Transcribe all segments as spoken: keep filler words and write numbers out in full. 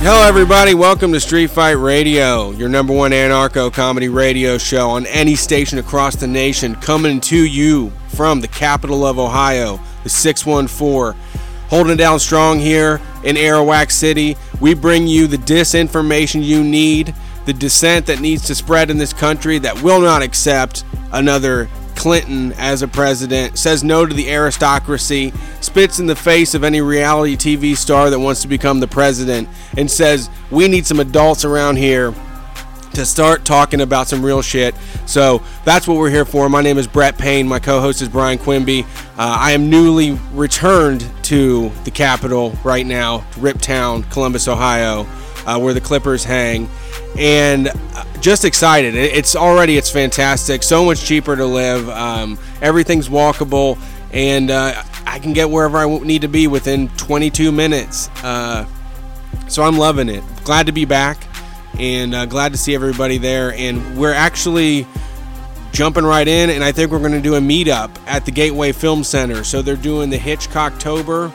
Hello, everybody. Welcome to Street Fight Radio, your number one anarcho-comedy radio show on any station across the nation, coming to you from the capital of Ohio, the six one four. Holding it down strong here in Arawak City. We bring you the disinformation you need, the dissent that needs to spread in this country that will not accept another Clinton as a president, says no to the aristocracy, spits in the face of any reality T V star that wants to become the president, and says we need some adults around here to start talking about some real shit. So that's what we're here for. My name is Brett Payne. My co-host is Brian Quimby. Uh, I am newly returned to the capital right now, Riptown, Columbus, Ohio, uh, where the Clippers hang. And just excited. It's already, it's fantastic. So much cheaper to live. Um, everything's walkable. And uh, I can get wherever I need to be within twenty-two minutes. Uh, so I'm loving it. Glad to be back. And uh, glad to see everybody there. And we're actually jumping right in. And I think we're going to do a meetup at the Gateway Film Center. So they're doing the Hitchcocktober.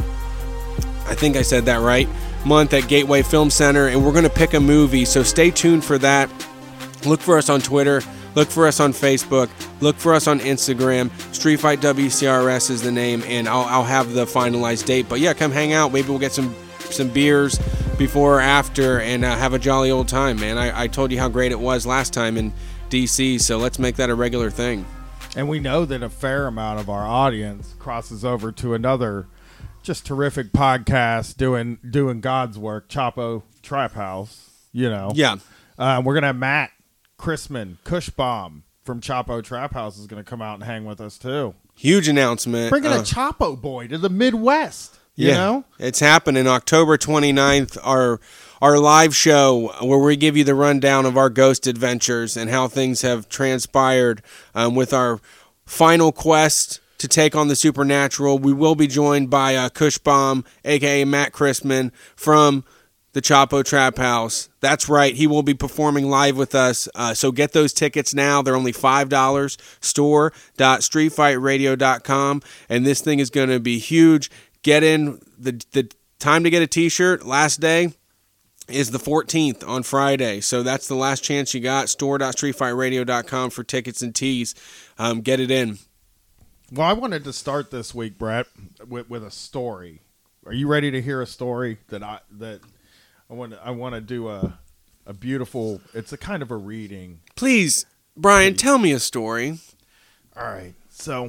I think I said that right. Month at Gateway Film Center, and we're going to pick a movie, so stay tuned for that. Look for us on Twitter, look for us on Facebook, look for us on Instagram. Street Fight W C R S is the name, and I'll, I'll have the finalized date. But yeah, come hang out. Maybe we'll get some some beers before or after and uh, have a jolly old time, man. I, I told you how great it was last time in D C, so let's make that a regular thing. And we know that a fair amount of our audience crosses over to another just terrific podcast doing doing God's work, Chapo Trap House, you know. Yeah. Uh, we're going to have Matt Chrisman, Cushbomb from Chapo Trap House is going to come out and hang with us, too. Huge announcement. Bringing uh, a Chapo boy to the Midwest, you yeah, know. It's happening October twenty-ninth, our, our live show where we give you the rundown of our ghost adventures and how things have transpired um, with our final quest to take on the supernatural. We will be joined by uh, Cushbomb, a k a. Matt Chrisman, from the Chapo Trap House. That's right. He will be performing live with us. Uh, so get those tickets now. They're only five dollars. store dot street fight radio dot com. And this thing is going to be huge. Get in. The, the time to get a t-shirt, last day, is the fourteenth on Friday. So that's the last chance you got. store dot street fight radio dot com for tickets and tees. Um, get it in. Well, I wanted to start this week, Brett, with, with a story. Are you ready to hear a story that I that I want to, I want to do a a beautiful? It's a kind of a reading. Please, Brian, tell me a story. All right, so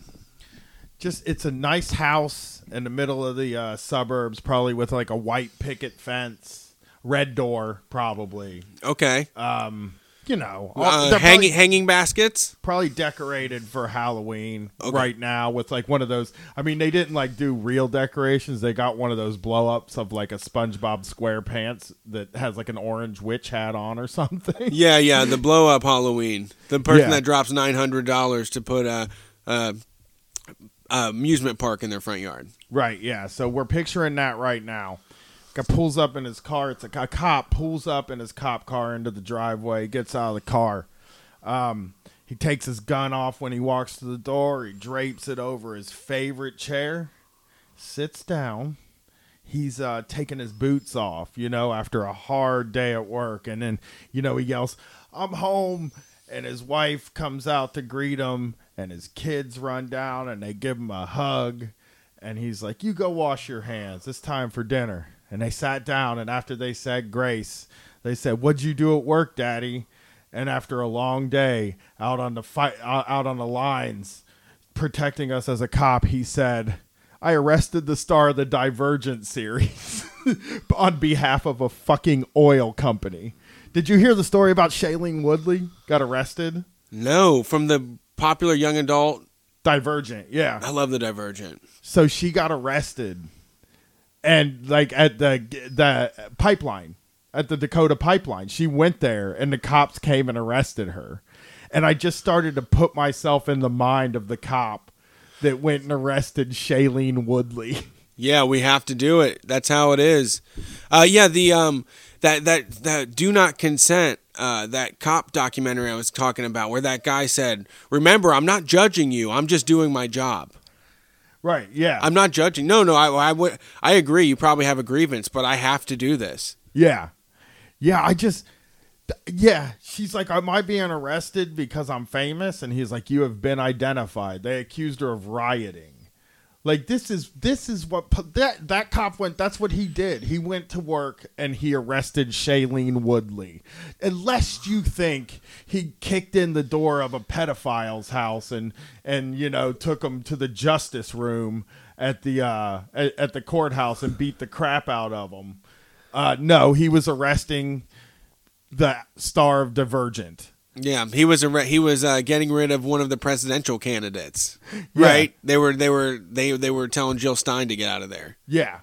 just it's a nice house in the middle of the uh, suburbs, probably with like a white picket fence, red door, probably. Okay. Um. You know, uh, hanging probably, hanging baskets, probably decorated for Halloween okay. right now with like one of those. I mean, they didn't like do real decorations. They got one of those blow ups of like a SpongeBob SquarePants that has like an orange witch hat on or something. Yeah, yeah, the blow up Halloween. The person yeah. that drops nine hundred dollars to put a, a, a amusement park in their front yard. Right. Yeah. So we're picturing that right now. Guy pulls up in his car. It's a, a cop pulls up in his cop car into the driveway, gets out of the car. Um, he takes his gun off when he walks to the door. He drapes it over his favorite chair, sits down. He's uh, taking his boots off, you know, after a hard day at work. And then, you know, he yells, "I'm home." And his wife comes out to greet him, and his kids run down and they give him a hug. And he's like, "You go wash your hands. It's time for dinner." And they sat down, and after they said grace, they said, "What'd you do at work, Daddy?" And after a long day out on the fight, out on the lines, protecting us as a cop, he said, "I arrested the star of the Divergent series on behalf of a fucking oil company." Did you hear the story about Shailene Woodley got arrested? No, from the popular young adult Divergent, yeah. I love the Divergent. So she got arrested. And like at the the pipeline, at the Dakota pipeline, she went there and the cops came and arrested her. And I just started to put myself in the mind of the cop that went and arrested Shailene Woodley. Yeah, we have to do it. That's how it is. Uh, yeah, the um that that that Do Not Consent, uh, that cop documentary I was talking about, where that guy said, "Remember, I'm not judging you. I'm just doing my job." Right, yeah. I'm not judging. No, no, I, I, would, I agree. You probably have a grievance, but I have to do this. Yeah. Yeah, I just... Yeah, she's like, am I being arrested because I'm famous? And he's like, you have been identified. They accused her of rioting. Like, this is this is what that that cop went. That's what he did. He went to work and he arrested Shailene Woodley. Unless you think he kicked in the door of a pedophile's house and and you know took him to the justice room at the uh, at, at the courthouse and beat the crap out of him. Uh, no, he was arresting the star of Divergent. Yeah, he was a he was uh, getting rid of one of the presidential candidates, right? Yeah. They were they were they they were telling Jill Stein to get out of there. Yeah,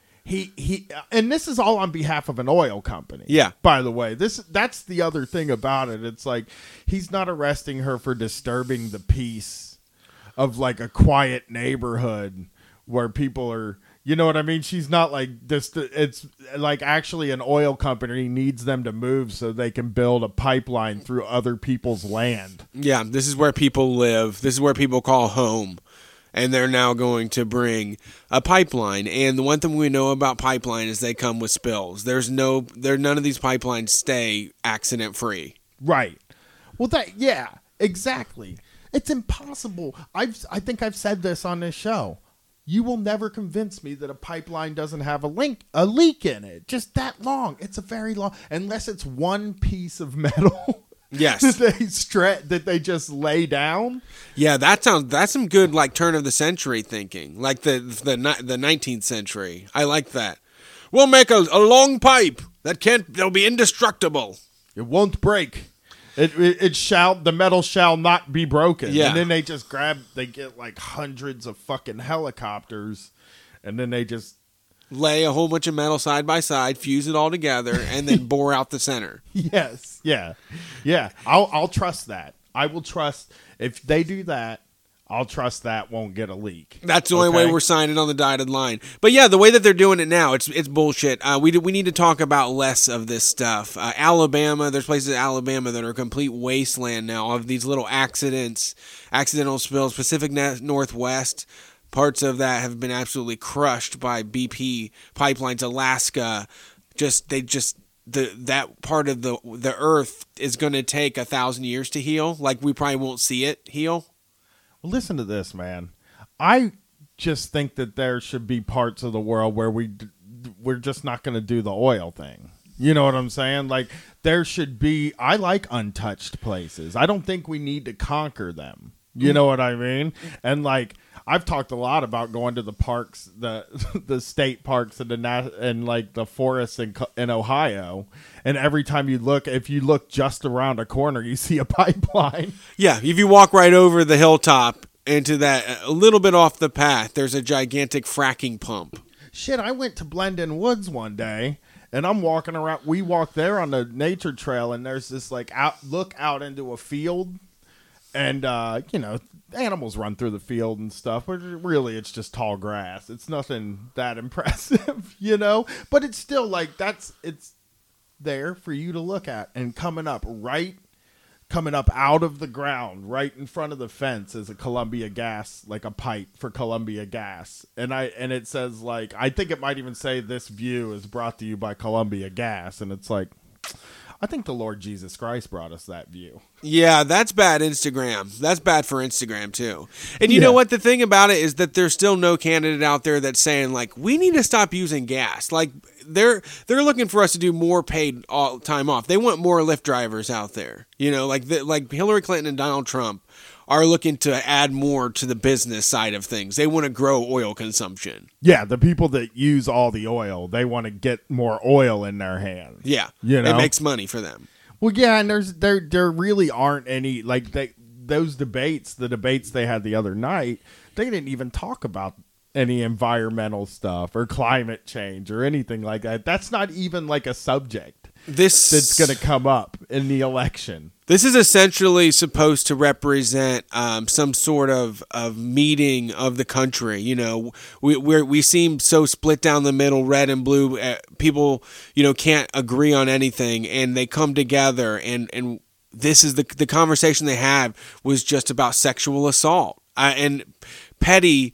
he he, and this is all on behalf of an oil company. Yeah, by the way, this that's the other thing about it. It's like he's not arresting her for disturbing the peace of like a quiet neighborhood where people are. You know what I mean? She's not like this. It's like actually an oil company needs them to move so they can build a pipeline through other people's land. Yeah, this is where people live. This is where people call home. And they're now going to bring a pipeline. And the one thing we know about pipeline is they come with spills. There's no, there none of these pipelines stay accident free. Right. Well, that yeah, exactly. It's impossible. I've I think I've said this on this show. You will never convince me that a pipeline doesn't have a link, a leak in it. Just that long. It's a very long, unless it's one piece of metal. Yes. that they stre- that they just lay down. Yeah, that sounds. That's some good like turn of the century thinking, like the the the nineteenth century. I like that. We'll make a, a long pipe that can't. They'll be indestructible. It won't break. It, it it shall the metal shall not be broken. Yeah. And then they just grab they get like hundreds of fucking helicopters and then they just lay a whole bunch of metal side by side, fuse it all together, and then bore out the center. Yes. Yeah. Yeah. I'll I'll trust that. I will trust if they do that. I'll trust that won't get a leak. That's the only okay? way we're signing on the dotted line. But yeah, the way that they're doing it now, it's it's bullshit. Uh, we do, we need to talk about less of this stuff. Uh, Alabama, there's places in Alabama that are a complete wasteland now of these little accidents, accidental spills. Pacific Northwest, parts of that have been absolutely crushed by B P pipelines. Alaska, just they just the that part of the the earth is going to take a thousand years to heal. Like we probably won't see it heal. Listen to this, man. I just think that there should be parts of the world where we we're just not going to do the oil thing. You know what I'm saying? Like there should be. I like untouched places. I don't think we need to conquer them. You know what I mean? And like I've talked a lot about going to the parks, the the state parks and the nat- and like the forests in in Ohio. And every time you look, if you look just around a corner, you see a pipeline. Yeah, if you walk right over the hilltop into that, a little bit off the path, there's a gigantic fracking pump. Shit, I went to Blendon Woods one day. And I'm walking around. We walked there on the nature trail, and there's this like out look out into a field. And, uh, you know, animals run through the field and stuff, but really it's just tall grass. It's nothing that impressive, you know, but it's still like that's it's there for you to look at. And coming up right, coming up out of the ground, right in front of the fence is a Columbia Gas, like a pipe for Columbia Gas. And I and it says like, I think it might even say this view is brought to you by Columbia Gas. And it's like, I think the Lord Jesus Christ brought us that view. Yeah, that's bad Instagram. That's bad for Instagram, too. And you yeah. know what? The thing about it is that there's still no candidate out there that's saying, like, we need to stop using gas. Like, they're they're looking for us to do more paid all, time off. They want more Lyft drivers out there. You know, like the, like Hillary Clinton and Donald Trump are looking to add more to the business side of things. They want to grow oil consumption. Yeah, the people that use all the oil, they want to get more oil in their hands. Yeah, you know? It makes money for them. Well, yeah, and there's there there really aren't any like they those debates, the debates they had the other night. They didn't even talk about any environmental stuff or climate change or anything like that. That's not even like a subject. This that's going to come up in the election. This is essentially supposed to represent um, some sort of, of meeting of the country. You know, we we we seem so split down the middle, red and blue. Uh, people, you know, can't agree on anything, and they come together. And, and this is the the conversation they had was just about sexual assault uh, and petty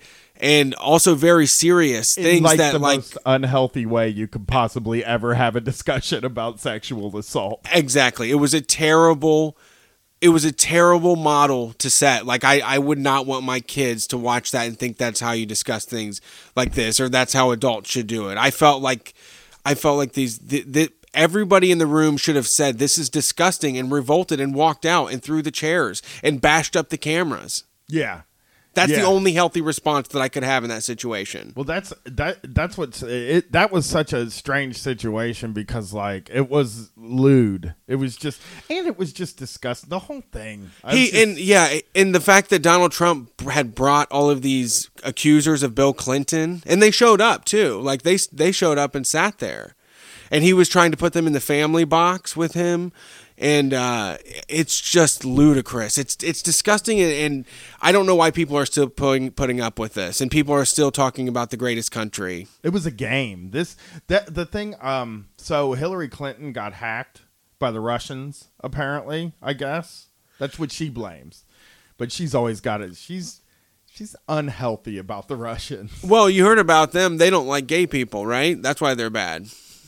and also very serious In things like that the like most unhealthy way you could possibly ever have a discussion about sexual assault. exactly. It was a terrible. It was a terrible model to set. Like, I, I would not want my kids to watch that and think that's how you discuss things like this, or that's how adults should do it. I felt like, I felt like these, the, the, everybody in the room should have said, this is disgusting, and revolted and walked out and threw the chairs and bashed up the cameras. Yeah. That's Yeah. the only healthy response that I could have in that situation. Well, that's that. That's what's it. That was such a strange situation because, like, it was lewd. It was just, and it was just disgusting. The whole thing. I He was just- and yeah, and the fact that Donald Trump had brought all of these accusers of Bill Clinton, and they showed up too. Like they they showed up and sat there, and he was trying to put them in the family box with him. And uh, it's just ludicrous. It's it's disgusting, and, and I don't know why people are still putting putting up with this, and people are still talking about the greatest country. It was a game. This that the thing. Um. So Hillary Clinton got hacked by the Russians. Apparently, I guess that's what she blames. But she's always got it. She's she's unhealthy about the Russians. Well, you heard about them. They don't like gay people, right? That's why they're bad.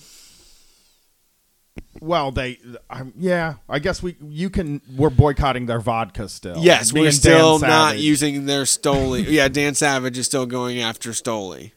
Well, they, um, yeah, I guess we, you can, we're boycotting their vodka still. Yes, Me we're and still Dan not Savage. using their Stoli. Yeah, Dan Savage is still going after Stoli.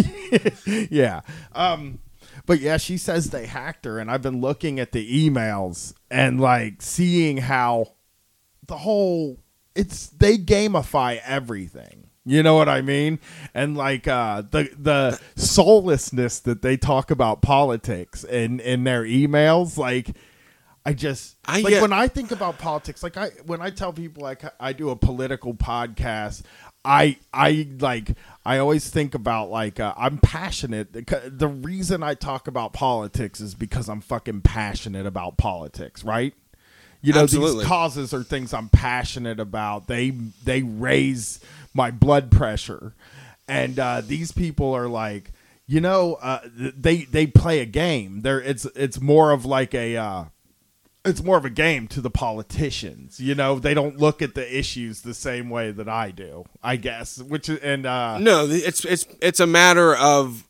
Yeah. Um, but yeah, she says they hacked her, and I've been looking at the emails and like seeing how the whole, it's, they gamify everything. You know what I mean? And like uh, the the soullessness that they talk about politics in, in their emails, like I just I, like yeah. when I think about politics, like I when I tell people like I do a political podcast, I I like I always think about like uh, I'm passionate. The reason I talk about politics is because I'm fucking passionate about politics, right? You know, Absolutely. These causes are things I'm passionate about. They they raise my blood pressure, and uh, these people are like, you know, uh, they they play a game. They're it's it's more of like a uh, it's more of a game to the politicians. You know, they don't look at the issues the same way that I do, I guess. Which and uh, No, it's it's it's a matter of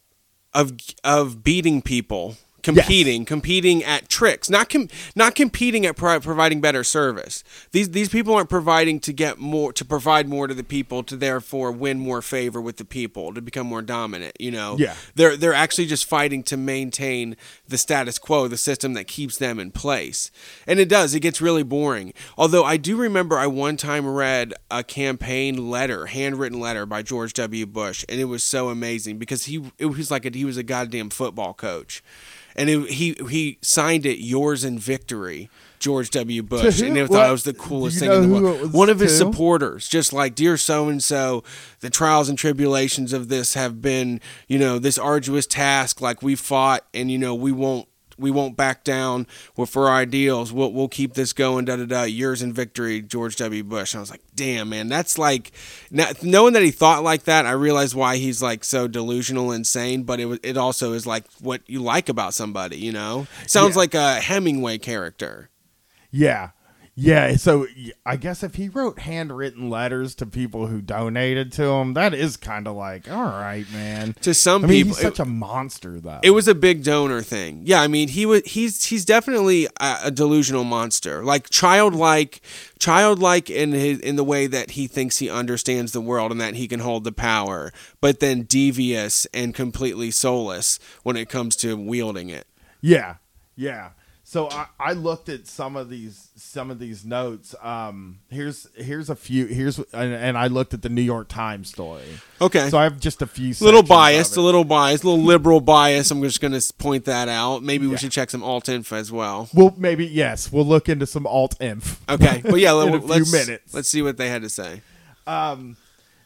of of beating people. Competing, Yes. competing at tricks, not com- not competing at pro- providing better service. These these people aren't providing to get more, to provide more to the people, to therefore win more favor with the people, to become more dominant. You know, Yeah. they're they're actually just fighting to maintain the status quo, the system that keeps them in place. And it does. It gets really boring. Although I do remember I one time read a campaign letter, handwritten letter by George W. Bush, and it was so amazing because he it was like a, he was a goddamn football coach. And it, he he signed it "Yours in Victory," George W. Bush, who? and I thought What? it was the coolest Do thing you in the know who world. it was One of his to? supporters, just like, "Dear so and so, the trials and tribulations of this have been, you know, this arduous task. Like we fought, and you know, we won't." We won't back down for our ideals. We'll we'll keep this going. Da da da. Yours in victory, George W. Bush. And I was like, damn, man, that's like, knowing that he thought like that, I realized why he's like so delusional, insane. But it was it also is like what you like about somebody. You know, sounds Yeah. like a Hemingway character. Yeah. Yeah, so y- I guess if he wrote handwritten letters to people who donated to him, that is kind of like, all right, man. To some I mean, people, he's such a monster, though. it was a big donor thing. Yeah, I mean, he was he's he's definitely a, a delusional monster, like childlike, childlike in his in the way that he thinks he understands the world and that he can hold the power, but then devious and completely soulless when it comes to wielding it. Yeah, yeah. So I, I looked at some of these some of these notes. Um, here's here's a few. Here's and, and I looked at the New York Times story. Okay. So I have just a few. Little sections biased, of a it. little biased, a little liberal bias. I'm just going to point that out. Maybe we Yeah. should check some alt info as well. Well, maybe yes. We'll look into some alt inf. Okay, but yeah, in a let, let's few minutes. let's see what they had to say. Um,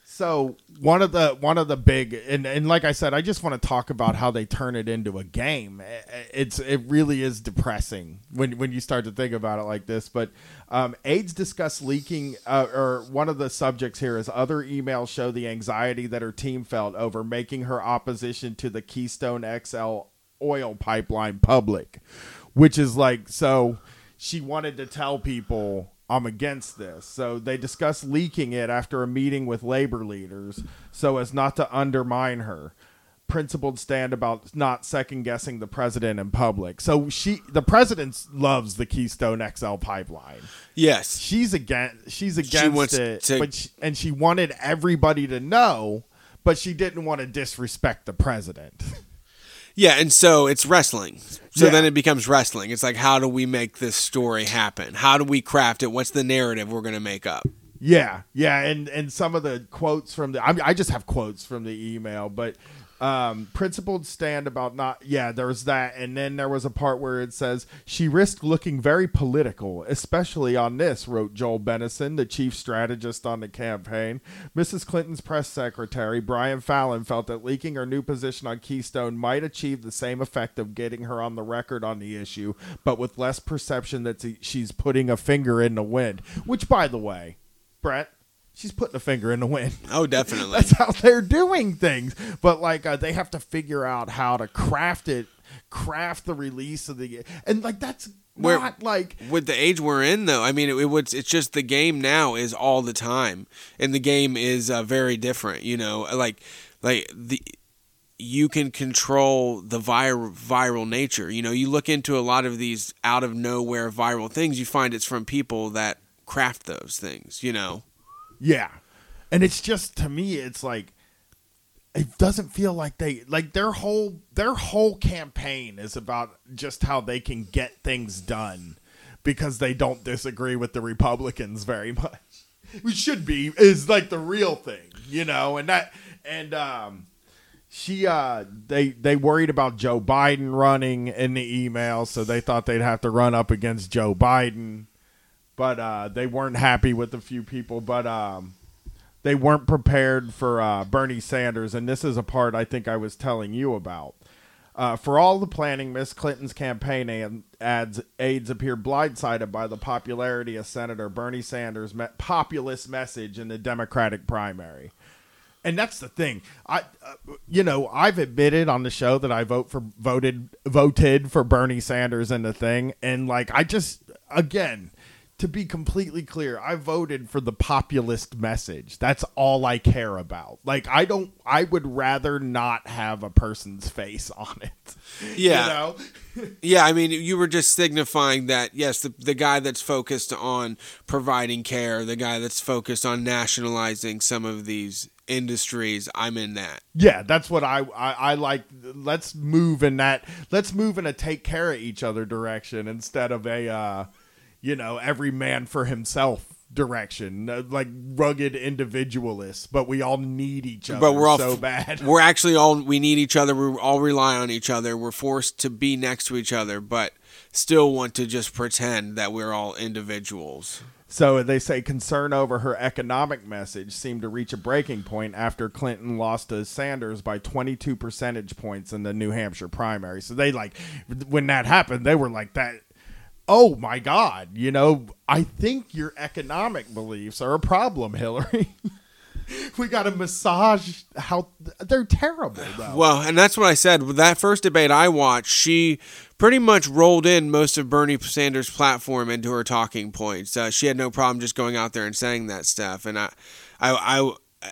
so one of the one of the big and, and like I said, I just want to talk about how they turn it into a game. It's it really is depressing when when you start to think about it like this. But um, aides discuss leaking, uh, or one of the subjects here is other emails show the anxiety that her team felt over making her opposition to the Keystone X L oil pipeline public, which is like so. She wanted to tell people I'm against this. So they discussed leaking it after a meeting with labor leaders so as not to undermine her. Principled stand about not second guessing the president in public. So she, the president loves the Keystone X L pipeline. Yes, she's against. She's against she wants it, to, but she, and she wanted everybody to know, but she didn't want to disrespect the president. Yeah, and so it's wrestling. So yeah. then it becomes wrestling. It's like, how do we make this story happen? How do we craft it? What's the narrative we're going to make up? Yeah, yeah, and and some of the quotes from the. I mean, I just have quotes from the email, but. Um, principled stand about not, yeah, there was that. And then there was a part where it says, she risked looking very political, especially on this, wrote Joel Bennison, the chief strategist on the campaign. Missus Clinton's press secretary, Brian Fallon, felt that leaking her new position on Keystone might achieve the same effect of getting her on the record on the issue, but with less perception that she's putting a finger in the wind. Which, by the way, Brett, she's putting a finger in the wind. Oh, definitely. That's how they're doing things. But like uh, they have to figure out how to craft it, craft the release of the, and like that's We're, not like with the age we're in, though. I mean, it, it was it's just the game now is all the time, and the game is uh, very different. You know, like like the. You can control the vir- viral nature. You know, you look into a lot of these out of nowhere viral things, you find it's from people that craft those things. You know. Yeah. And it's just, to me, it's like, it doesn't feel like they, like their whole, their whole campaign is about just how they can get things done because they don't disagree with the Republicans very much. Which should be, is like the real thing, you know, and that, and, um, she, uh, they, they worried about Joe Biden running in the email, so they thought they'd have to run up against Joe Biden. But uh, they weren't happy with a few people, but um, they weren't prepared for uh, Bernie Sanders. And this is a part I think I was telling you about. Uh, for all the planning, Miss Clinton's campaign ad- ads aides appear blindsided by the popularity of Senator Bernie Sanders' me- populist message in the Democratic primary. And that's the thing. I, uh, you know, I've admitted on the show that I vote for voted voted for Bernie Sanders in the thing, and like I just again. To be completely clear, I voted for the populist message. That's all I care about. Like, I don't, I would rather not have a person's face on it. Yeah. You know? Yeah, I mean, you were just signifying that, yes, the, the guy that's focused on providing care, the guy that's focused on nationalizing some of these industries, I'm in that. Yeah, that's what I, I, I like. Let's move in that, let's move in a take care of each other direction instead of a, uh, you know, every man for himself direction, uh, like rugged individualists, but we all need each other but we're all so f- bad. We're actually all, we need each other. We all rely on each other. We're forced to be next to each other, but still want to just pretend that we're all individuals. So they say concern over her economic message seemed to reach a breaking point after Clinton lost to Sanders by twenty-two percentage points in the New Hampshire primary. So they like, when that happened, they were like that. Oh my God, you know, I think your economic beliefs are a problem, Hillary. We got to massage how they're terrible, though. Well, and that's what I said. With that first debate I watched, she pretty much rolled in most of Bernie Sanders' platform into her talking points. Uh, she had no problem just going out there and saying that stuff. And I, I,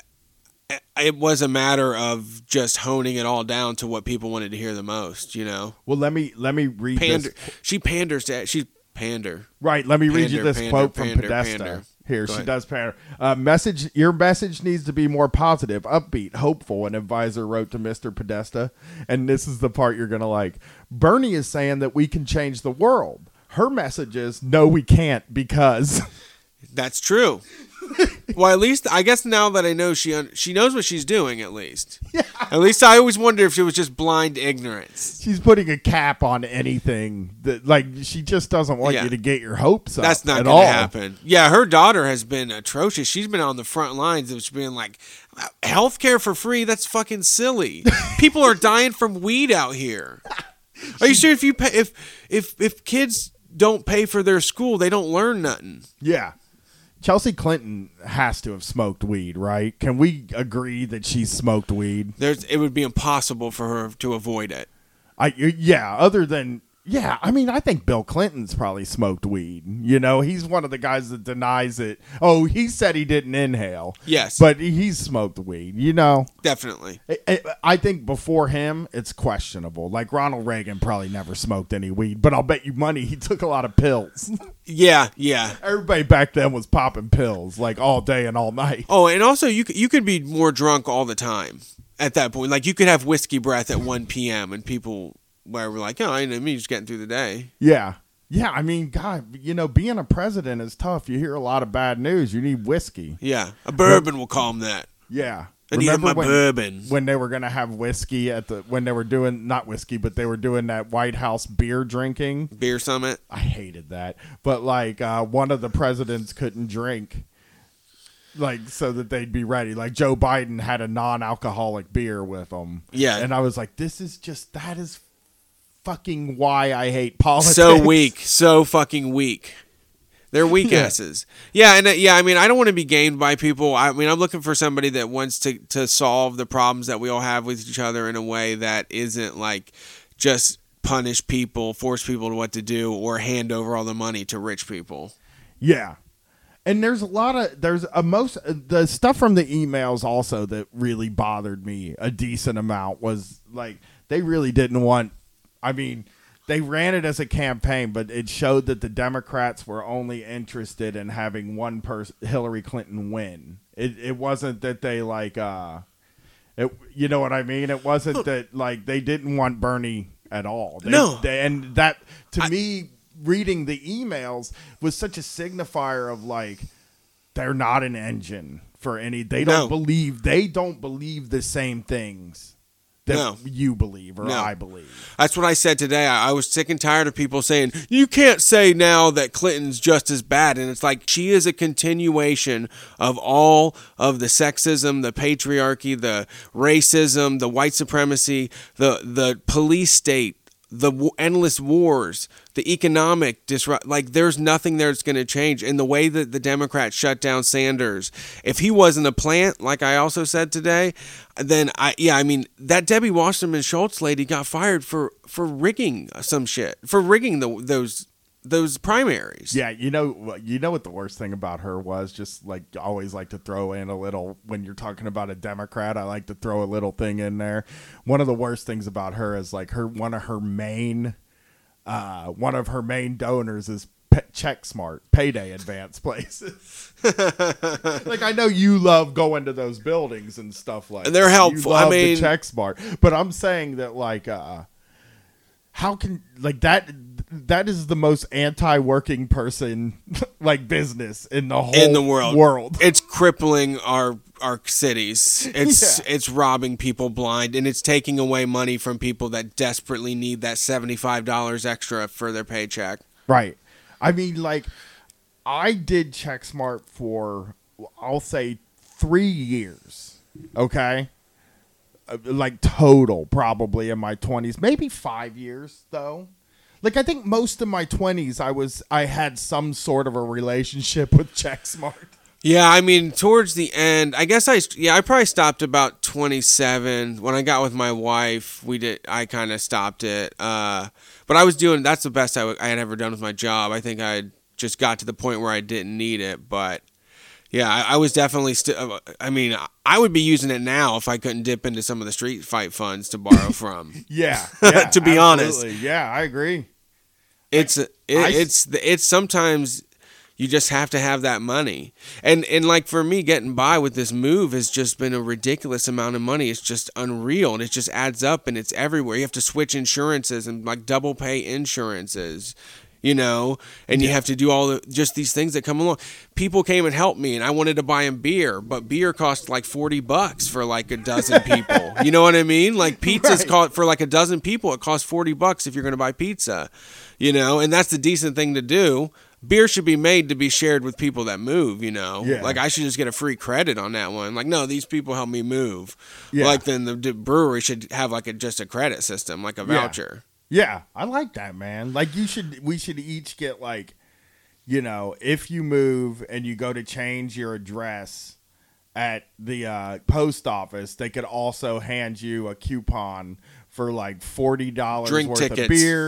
I, it was a matter of just honing it all down to what people wanted to hear the most, you know? Well, let me let me read Pander. this. She panders to, she pander. Right, let me read Pander, you this pander, quote pander, from Podesta. pander. Here, Go she ahead. does pander. Uh, message, your message needs to be more positive, upbeat, hopeful, an advisor wrote to Mister Podesta. And this is the part you're going to like. Bernie is saying that we can change the world. Her message is, no, we can't because... That's true. Well, at least I guess now that I know she un- she knows what she's doing. At least, Yeah. At least I always wonder if it was just blind ignorance. She's putting a cap on anything that, like, she just doesn't want Yeah. you to get your hopes up. That's not at going all. to happen. Yeah, her daughter has been atrocious. She's been on the front lines of being like, healthcare for free. That's fucking silly. People are dying from weed out here. Are you sure if you pay, if if if kids don't pay for their school, they don't learn nothing? Yeah. Chelsea Clinton has to have smoked weed, right? Can we agree that she's smoked weed? There's, it would be impossible for her to avoid it. I yeah. Other than Yeah, I mean, I think Bill Clinton's probably smoked weed. You know, he's one of the guys that denies it. Oh, he said he didn't inhale. Yes. But he's smoked weed, you know. Definitely. I, I think before him, it's questionable. Like, Ronald Reagan probably never smoked any weed, but I'll bet you money he took a lot of pills. Yeah, yeah. Everybody back then was popping pills, like, all day and all night. Oh, and also, you could, you could be more drunk all the time at that point. Like, you could have whiskey breath at one p.m. and people... where we're like, oh, I mean, just getting through the day. Yeah. Yeah, I mean, God, you know, being a president is tough. You hear a lot of bad news. You need whiskey. Yeah. A bourbon will call them that. Yeah. I need my when, bourbon. When they were going to have whiskey at the, when they were doing, not whiskey, but they were doing that White House beer drinking. Beer summit. I hated that. But, like, uh, one of the presidents couldn't drink. Like, so that they'd be ready. Like, Joe Biden had a non-alcoholic beer with them. Yeah. And I was like, this is just, that is fucking why I hate politics. So weak, so fucking weak. They're weak yeah. asses. Yeah, and uh, yeah, I mean, I don't want to be gamed by people. I mean, I'm looking for somebody that wants to to solve the problems that we all have with each other in a way that isn't like just punish people, force people to what to do, or hand over all the money to rich people. Yeah. And there's a lot of, there's a most, the stuff from the emails also that really bothered me a decent amount was like, they really didn't want, I mean, they ran it as a campaign, but it showed that the Democrats were only interested in having one person, Hillary Clinton, win. It it wasn't that they like, uh, it, you know what I mean? It wasn't that like they didn't want Bernie at all. They, no. They, and that, to I, me, reading the emails was such a signifier of like, they're not an engine for any, they don't no. believe, they don't believe the same things that no. you believe or no. I believe. That's what I said today. I, I was sick and tired of people saying, you can't say now that Clinton's just as bad. And it's like, she is a continuation of all of the sexism, the patriarchy, the racism, the white supremacy, the, the police state, the w- endless wars, the economic disrupt. Like, there's nothing there that's going to change. And the way that the Democrats shut down Sanders, if he wasn't a plant, like I also said today, then I, yeah, I mean, that Debbie Wasserman Schultz lady got fired for, for rigging some shit, for rigging the, those, those primaries. Yeah. You know, you know what the worst thing about her was? Just like, I always like to throw in a little, when you're talking about a Democrat, I like to throw a little thing in there. One of the worst things about her is like her, one of her main, uh, one of her main donors is CheckSmart, payday advance places. Like, I know you love going to those buildings and stuff like that. They're helpful. You love I mean, the CheckSmart, but I'm saying that like, uh, how can like that? That is the most anti-working person like business in the whole in the world. world. It's crippling our our cities. It's Yeah. it's robbing people blind, and it's taking away money from people that desperately need that seventy-five dollars extra for their paycheck. Right. I mean, like, I did CheckSmart for, I'll say, three years. Okay? Uh, like, total, probably, in my twenties. Maybe five years, though. Like, I think most of my twenties, I was, I had some sort of a relationship with CheckSmart. Yeah, I mean, towards the end, I guess I, yeah, I probably stopped about twenty-seven. When I got with my wife, we did, I kind of stopped it. Uh, but I was doing, that's the best I, w- I had ever done with my job. I think I just got to the point where I didn't need it. But yeah, I, I was definitely still, I mean, I would be using it now if I couldn't dip into some of the street fight funds to borrow from. Yeah. yeah to be absolutely. honest. Yeah, I agree. It's, it, I, it's, it's sometimes you just have to have that money. And and like for me, getting by with this move has just been a ridiculous amount of money. It's just unreal, and it just adds up, and it's everywhere. You have to switch insurances and like double pay insurances, you know, and you have to do all the, just these things that come along. People came and helped me, and I wanted to buy them beer, but beer costs like forty bucks for like a dozen people. You know what I mean? Like pizza's Right. cost for like a dozen people. It costs forty bucks if you're going to buy pizza, you know, and that's the decent thing to do. Beer should be made to be shared with people that move, you know. Yeah. Like, I should just get a free credit on that one. Like, no, these people help me move. Yeah. Like, then the, the brewery should have, like, a just a credit system, like a voucher. Yeah, I like that, man. Like, you should, we should each get, like, you know, if you move and you go to change your address at the uh, post office, they could also hand you a coupon for, like, forty dollars Drink worth tickets. of beer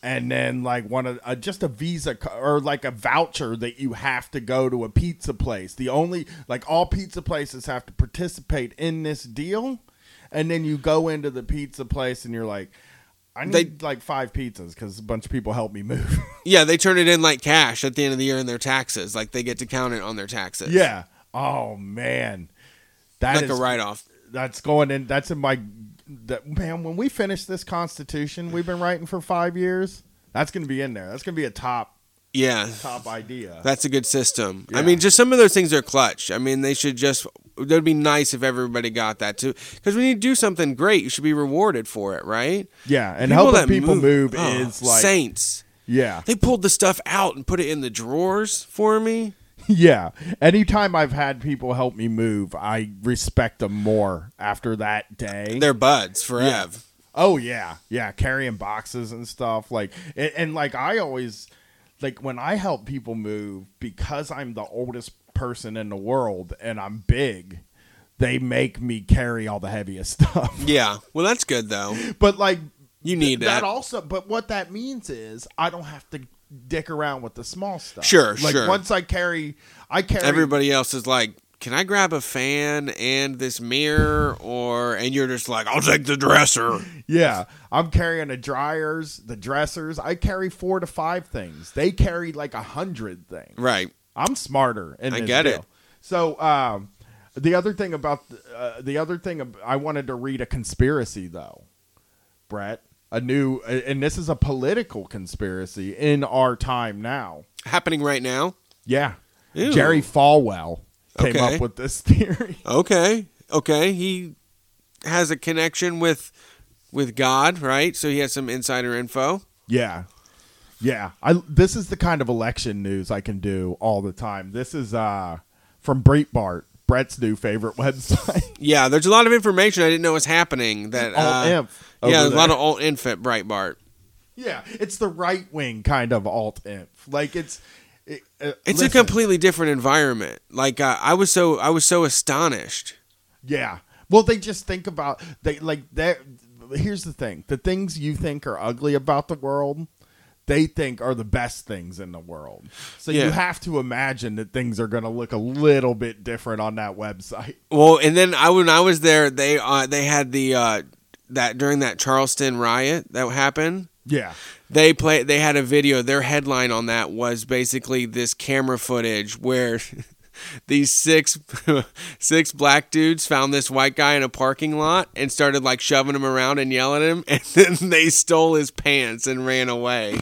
and then like one of uh, just a Visa ca- or like a voucher that you have to go to a pizza place. The only like all pizza places have to participate in this deal, and then you go into the pizza place and you're like, I need they, like five pizzas because a bunch of people helped me move. Yeah, they turn it in like cash at the end of the year in their taxes. Like they get to count it on their taxes. Yeah. Oh man, that like is a write-off. That's going in. That's in my. That, man, when we finish this Constitution we've been writing for five years, that's going to be in there. That's going to be a top, yeah, top idea. That's a good system. Yeah. I mean, just some of those things are clutch. I mean, they should just. It would be nice if everybody got that too, because when you do something great, you should be rewarded for it, right? Yeah, and people helping people move, move oh, is like saints. Yeah, they pulled the stuff out and put it in the drawers for me. Yeah. Anytime I've had people help me move, I respect them more after that day. They're buds forever. Yeah. Oh, yeah. Yeah. Carrying boxes and stuff. Like, and, and like I always, like when I help people move, because I'm the oldest person in the world and I'm big, they make me carry all the heaviest stuff. Yeah. Well, that's good though. But like, you need th- that. That also, but what that means is I don't have to dick around with the small stuff. Sure, like sure. Once I carry, I carry. Everybody else is like, can I grab a fan and this mirror? Or, and you're just like, I'll take the dresser. Yeah. I'm carrying the dryers, the dressers. I carry four to five things. They carry like a hundred things. Right. I'm smarter. In I this get deal. it. So, um, the other thing about, uh, the other thing, I wanted to read a conspiracy though, Brett. A new, and this is a political conspiracy in our time now. Happening right now? Yeah. Ew. Jerry Falwell came Okay. up with this theory. Okay. Okay. He has a connection with with God, right? So he has some insider info. Yeah. Yeah. I this is the kind of election news I can do all the time. This is uh from Breitbart, Brett's new favorite website. Yeah, there's a lot of information I didn't know was happening. That Alt uh, inf. Yeah, over there's a there. lot of alt inf at Breitbart. Yeah, it's the right wing kind of alt inf. Like it's it, uh, It's listen, a completely different environment. Like uh, I was so I was so astonished. Yeah. Well, they just think about they like that. Here's the thing: the things you think are ugly about the world, they think are the best things in the world. So Yeah. you have to imagine that things are going to look a little bit different on that website. Well, and then I when I was there, they uh, they had the uh, that during that Charleston riot that happened. Yeah. They play. They had a video. Their headline on that was basically this camera footage where these six six black dudes found this white guy in a parking lot and started like shoving him around and yelling at him, and then they stole his pants and ran away.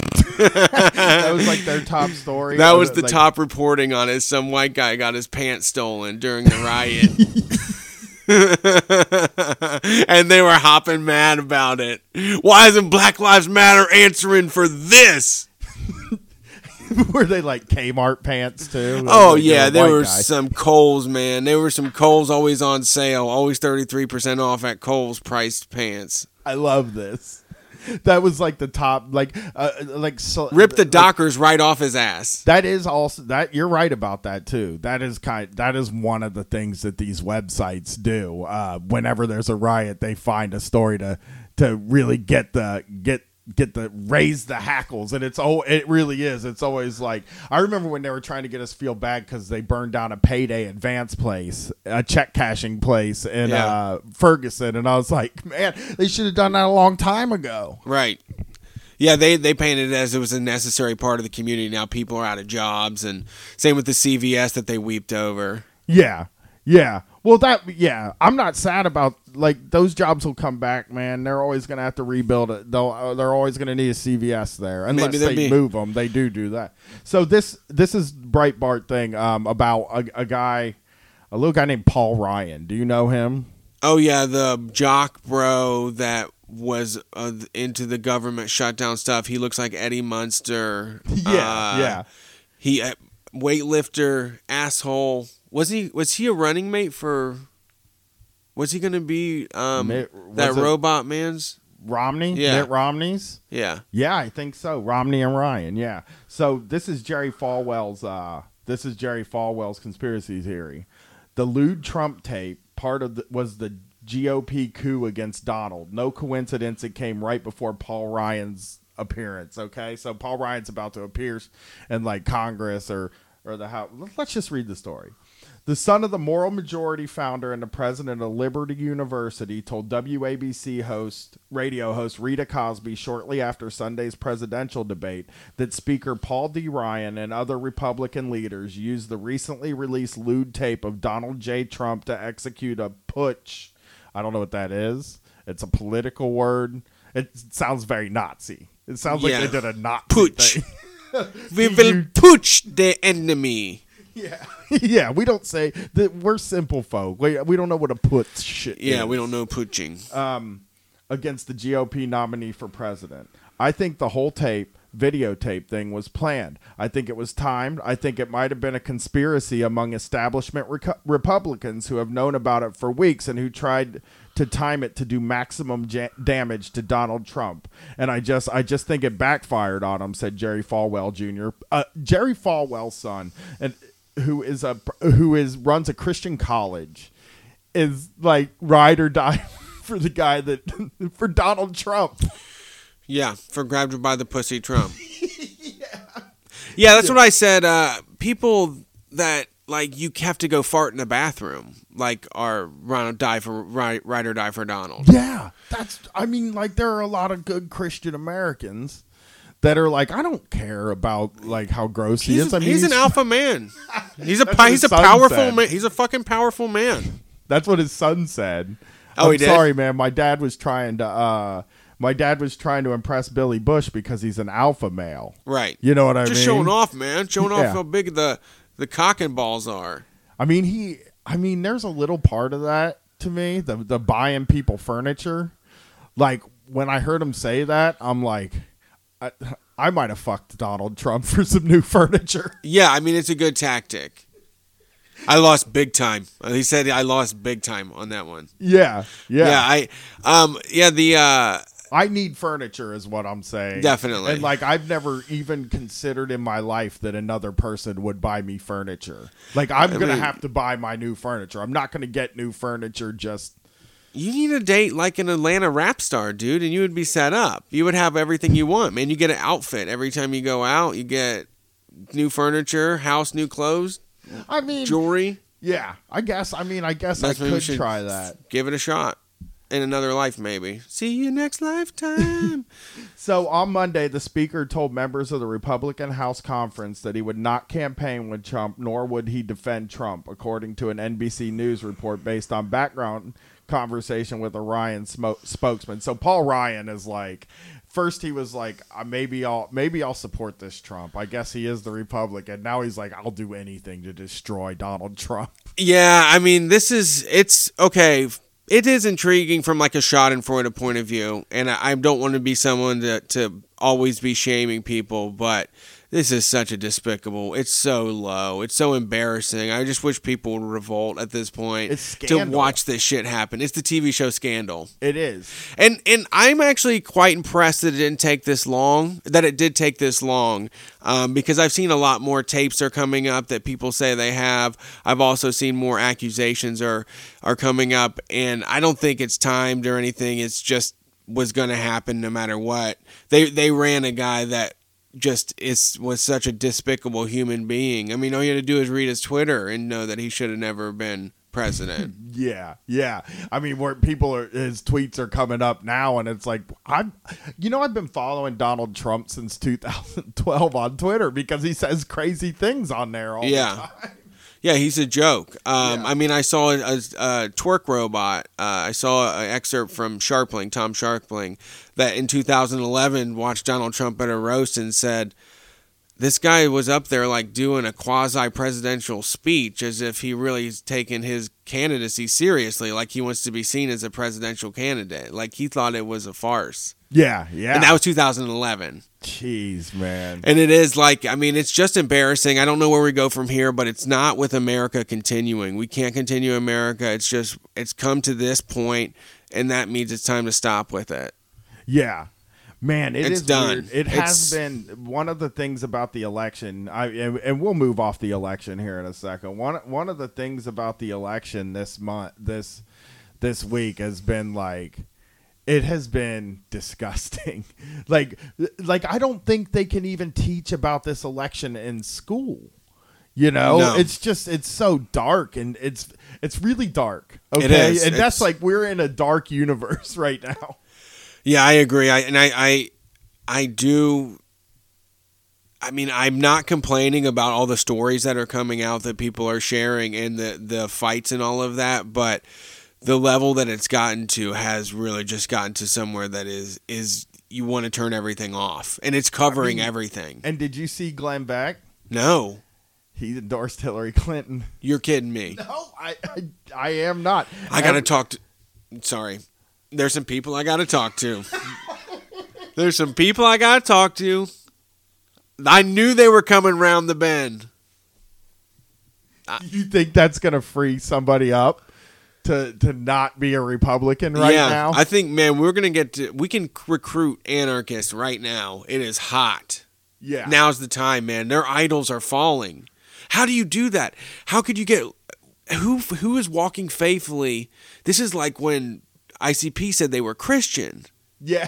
That was like their top story. That was the like, top reporting on it. Some white guy got his pants stolen during the riot. And they were hopping mad about it. Why isn't Black Lives Matter answering for this? Were they like Kmart pants too? Oh Like, yeah, a there white were guy. some Kohl's, man. There were some Kohl's always on sale, always thirty-three percent off at Kohl's priced pants. I love this. That was like the top, like, uh, like so, Rip the like, Dockers right off his ass. That is also that you're right about that too. That is kind. That is one of the things that these websites do. Uh, whenever there's a riot, they find a story to to really get the get get the raise the hackles, and it's oh, it really is. It's always like I remember when they were trying to get us feel bad because they burned down a payday advance place, a check cashing place in Yeah. uh, Ferguson, and I was like, man, they should have done that a long time ago. Right. Yeah, they, they painted it as it was a necessary part of the community. Now people are out of jobs, and same with the C V S that they weeped over. Yeah. Yeah. Well, that, yeah, I'm not sad about, like, those jobs will come back, man. They're always going to have to rebuild it. They'll, uh, they're always going to need a C V S there. Unless Maybe they they'll be- move them. They do do that. So this this is Breitbart thing um, about a, a guy, a little guy named Paul Ryan. Do you know him? Oh, yeah, the jock bro that was uh, into the government shutdown stuff. He looks like Eddie Munster. Yeah, Uh, yeah. He uh, weightlifter, asshole. Was he Was he a running mate for... Was he going to be um, Mitt- that was it- robot man's? Romney? Yeah. Mitt Romney's? Yeah. Yeah, I think so. Romney and Ryan, yeah. So this is Jerry Falwell's uh this is Jerry Falwell's conspiracy theory. The lewd Trump tape part of the, was the G O P coup against Donald. No coincidence it came right before Paul Ryan's appearance. Okay, so Paul Ryan's about to appear in like Congress or or the House. Let's just read the story. The son of the Moral Majority founder and the president of Liberty University told W A B C host, radio host Rita Cosby shortly after Sunday's presidential debate that Speaker Paul D. Ryan and other Republican leaders used the recently released lewd tape of Donald J. Trump to execute a putsch. I don't know what that is. It's a political word. It sounds very Nazi. It sounds yeah. like they did a Nazi putsch. thing. We will putsch the enemy. Yeah, yeah. We don't say that. We're simple folk. We we don't know what a putsch shit. Yeah, is. we don't know putsching. Um, against the G O P nominee for president. I think the whole tape, videotape thing was planned. I think it was timed. I think it might have been a conspiracy among establishment reco- Republicans who have known about it for weeks and who tried to time it to do maximum ja- damage to Donald Trump. And I just I just think it backfired on him, said Jerry Falwell Junior Uh, Jerry Falwell's son, and who is a who is runs a Christian college, is like ride or die for the guy that for Donald Trump. Yeah, for grabbed her by the pussy Trump. yeah. yeah, that's yeah. what I said. Uh, people that like you have to go fart in the bathroom, like are run or die for ride, ride or die for Donald. Yeah, that's. I mean, like there are a lot of good Christian Americans that are like, I don't care about like how gross he he's is. A, I mean, he's, he's an alpha man. He's a he's a powerful said. man. He's a fucking powerful man. That's what his son said. Oh, I'm he did? Sorry, man. My dad was trying to. Uh, my dad was trying to impress Billy Bush because he's an alpha male. Right. You know what I Just mean? Just showing off, man. Showing yeah. off how big the the cock and balls are. I mean, he. I mean, there's a little part of that to me. The the buying people furniture. Like when I heard him say that, I'm like, I, I might have fucked Donald Trump for some new furniture. Yeah, I mean, it's a good tactic. I lost big time. He said I lost big time on that one. Yeah, yeah, yeah. I, um, yeah. The uh, I need furniture, is what I'm saying. Definitely. And like, I've never even considered in my life that another person would buy me furniture. Like, I'm I gonna mean, have to buy my new furniture. I'm not gonna get new furniture just. You need a date like an Atlanta rap star, dude, and you would be set up. You would have everything you want, man. You get an outfit every time you go out. You get new furniture, house, new clothes. I mean, jewelry. Yeah, I guess. I mean, I guess That's I could try that. Give it a shot in another life, maybe. See you next lifetime. So on Monday, the speaker told members of the Republican House Conference that he would not campaign with Trump, nor would he defend Trump, according to an N B C News report based on background conversation with a Ryan smo- spokesman. So Paul Ryan is like. First, he was like, uh, maybe I'll maybe I'll support this Trump. I guess he is the Republican. Now he's like, I'll do anything to destroy Donald Trump. Yeah, I mean, this is, it's, okay, it is intriguing from like a Schadenfreude point of view, and I, I don't want to be someone to, to always be shaming people, but this is such a despicable, it's so low, it's so embarrassing. I just wish people would revolt at this point it's to watch this shit happen. It's the T V show Scandal. It is. And and I'm actually quite impressed that it didn't take this long, that it did take this long, um, because I've seen a lot more tapes are coming up that people say they have. I've also seen more accusations are, are coming up, and I don't think it's timed or anything. It's just was going to happen no matter what. They They ran a guy that just is was such a despicable human being. I mean, all you had to do is read his Twitter and know that he should have never been president. yeah, yeah. I mean, where people are, his tweets are coming up now, and it's like, I'm, you know, I've been following Donald Trump since two thousand twelve on Twitter because he says crazy things on there all yeah. the time. Yeah, he's a joke. Um, yeah. I mean, I saw a, a, a twerk robot. Uh, I saw an excerpt from Sharpling, Tom Sharpling, that in two thousand eleven watched Donald Trump at a roast and said, this guy was up there like doing a quasi-presidential speech as if he really is taking his candidacy seriously, like he wants to be seen as a presidential candidate. Like he thought it was a farce. Yeah, yeah. And that was two thousand eleven. Jeez, man. And it is like, I mean, it's just embarrassing. I don't know where we go from here, but it's not with America continuing. We can't continue America. It's just, it's come to this point, and that means it's time to stop with it. Yeah. Man, it it's is done. Weird. It it's, has been one of the things about the election. I and, and we'll move off the election here in a second. One one of the things about the election this month, this this week, has been like It has been disgusting. like, like I don't think they can even teach about this election in school. You know, No. it's just it's so dark, and it's it's really dark. Okay, It is. and that's It's- like we're in a dark universe right now. Yeah, I agree. I and I, I I do. I mean, I'm not complaining about all the stories that are coming out that people are sharing and the the fights and all of that, but the level that it's gotten to has really just gotten to somewhere that is is you want to turn everything off, and it's covering I mean, everything. And did you see Glenn Beck? No, He endorsed Hillary Clinton. you're kidding me. No, I I, I am not. I got to Every- talk to. Sorry, there's some people I got to talk to. There's some people I got to talk to. I knew they were coming round the bend. You think that's gonna free somebody up to to not be a Republican right yeah, now? I think, man, we're gonna get to. We can recruit anarchists right now. It is hot. yeah. Now's the time, man. Their idols are falling. How do you do that? How could you get who who is walking faithfully? This is like when I C P said they were Christian. Yeah.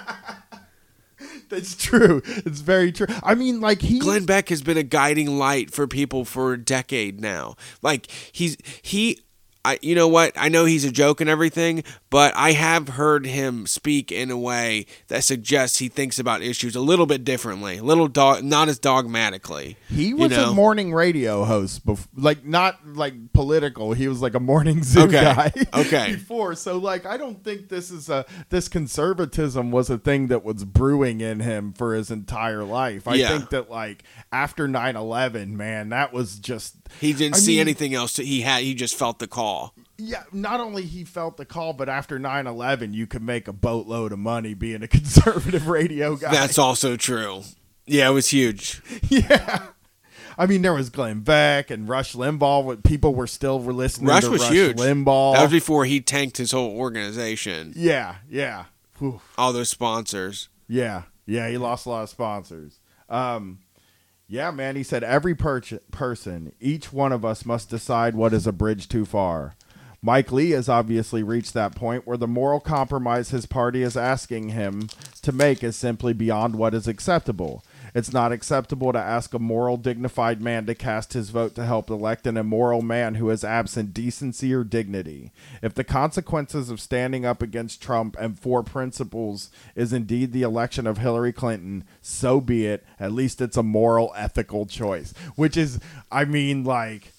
That's true. It's very true. I mean, like he Glenn Beck has been a guiding light for people for a decade now. Like he's he I you know what? I know he's a joke and everything, but I have heard him speak in a way that suggests he thinks about issues a little bit differently, a little dog, not as dogmatically. he was you know? a morning radio host, bef- like not like political. He was like a morning zoo Okay. guy. Okay. Before, so like I don't think this is a this conservatism was a thing that was brewing in him for his entire life. I Yeah. think that like after nine eleven, man, that was just He didn't I see mean- anything else. He had he just felt the call. Yeah, not only he felt the call, but after nine eleven, you could make a boatload of money being a conservative radio guy. That's also true. Yeah, it was huge. Yeah. I mean, there was Glenn Beck and Rush Limbaugh. When people were still listening Rush to was Rush huge. Limbaugh. That was before he tanked his whole organization. yeah, yeah. Whew. All those sponsors. Yeah, yeah, he lost a lot of sponsors. Um, yeah, man, he said every per- person, each one of us must decide what is a bridge too far. Mike Lee has obviously reached that point where the moral compromise his party is asking him to make is simply beyond what is acceptable. It's not acceptable to ask a moral, dignified man to cast his vote to help elect an immoral man who is absent decency or dignity. If the consequences of standing up against Trump and for principles is indeed the election of Hillary Clinton, so be it. At least it's a moral, ethical choice. Which is, I mean, like...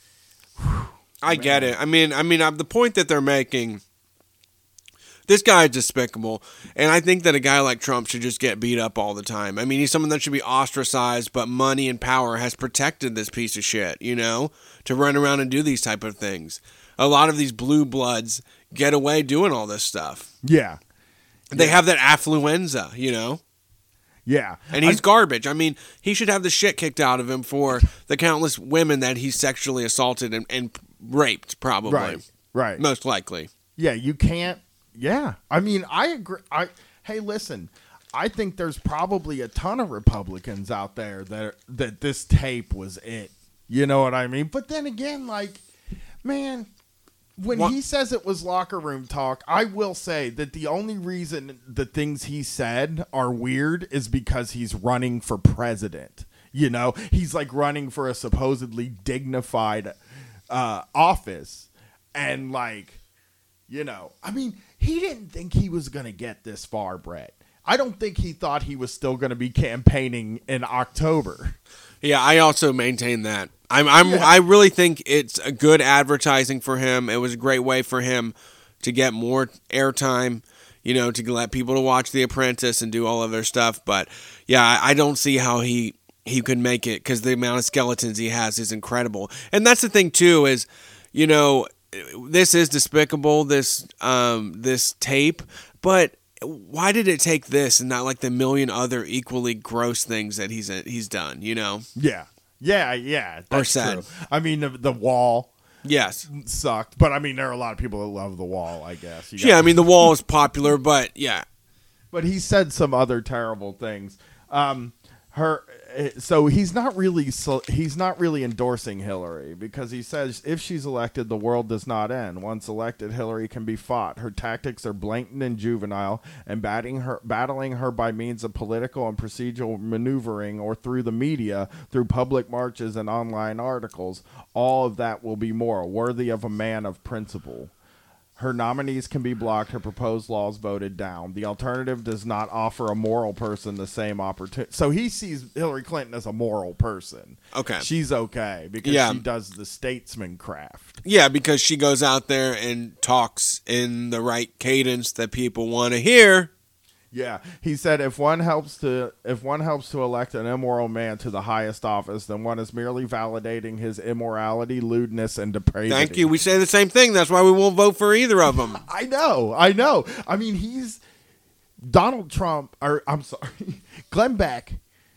I get it. I mean, I mean, uh, the point that they're making, this guy is despicable, and I think that a guy like Trump should just get beat up all the time. I mean, he's someone that should be ostracized, but money and power has protected this piece of shit, you know, to run around and do these type of things. A lot of these blue bloods get away doing all this stuff. Yeah. They have that affluenza, you know, Yeah. and he's I- garbage. I mean, he should have the shit kicked out of him for the countless women that he's sexually assaulted and, and raped, probably. Right. Right. Most likely. Yeah, you can't. Yeah, I mean, I agree. I hey, listen, I think there's probably a ton of Republicans out there that that this tape was it. You know what I mean? But then again, like, man, when What- he says it was locker room talk, I will say that the only reason the things he said are weird is because he's running for president. You know, he's like running for a supposedly dignified uh, office, and like, you know, I mean, he didn't think he was going to get this far, Brett. I don't think he thought he was still going to be campaigning in October. Yeah, I also maintain that. I'm, I'm, Yeah. I really think it's a good advertising for him. It was a great way for him to get more airtime, you know, to let people to watch The Apprentice and do all of their stuff. But yeah, I, I don't see how he he could make it because the amount of skeletons he has is incredible. And that's the thing too is, you know, this is despicable, this um, this tape, but why did it take this and not like the million other equally gross things that he's he's done, you know? Yeah. Yeah, yeah. That's said. true. I mean, the, the wall Yes. sucked, but I mean, there are a lot of people that love the wall, I guess. You Yeah, I got- mean, The Wall is popular, but yeah. but he said some other terrible things. Um, her so he's not really so he's not really endorsing Hillary because he says if she's elected, the world does not end. Once elected, Hillary can be fought. Her tactics are blatant and juvenile, and battling her battling her by means of political and procedural maneuvering or through the media, through public marches and online articles, all of that will be moral, worthy of a man of principle. Her nominees can be blocked, her proposed laws voted down. The alternative does not offer a moral person the same opportunity. So he sees Hillary Clinton as a moral person. Okay. She's okay because Yeah. she does the statesman craft. Yeah, because she goes out there and talks in the right cadence that people want to hear. Yeah. He said if one helps to if one helps to elect an immoral man to the highest office, then one is merely validating his immorality, lewdness, and depravity. Thank you. We say the same thing. That's why we won't vote for either of them. I know. I know. I mean, he's Donald Trump, or I'm sorry, Glenn Beck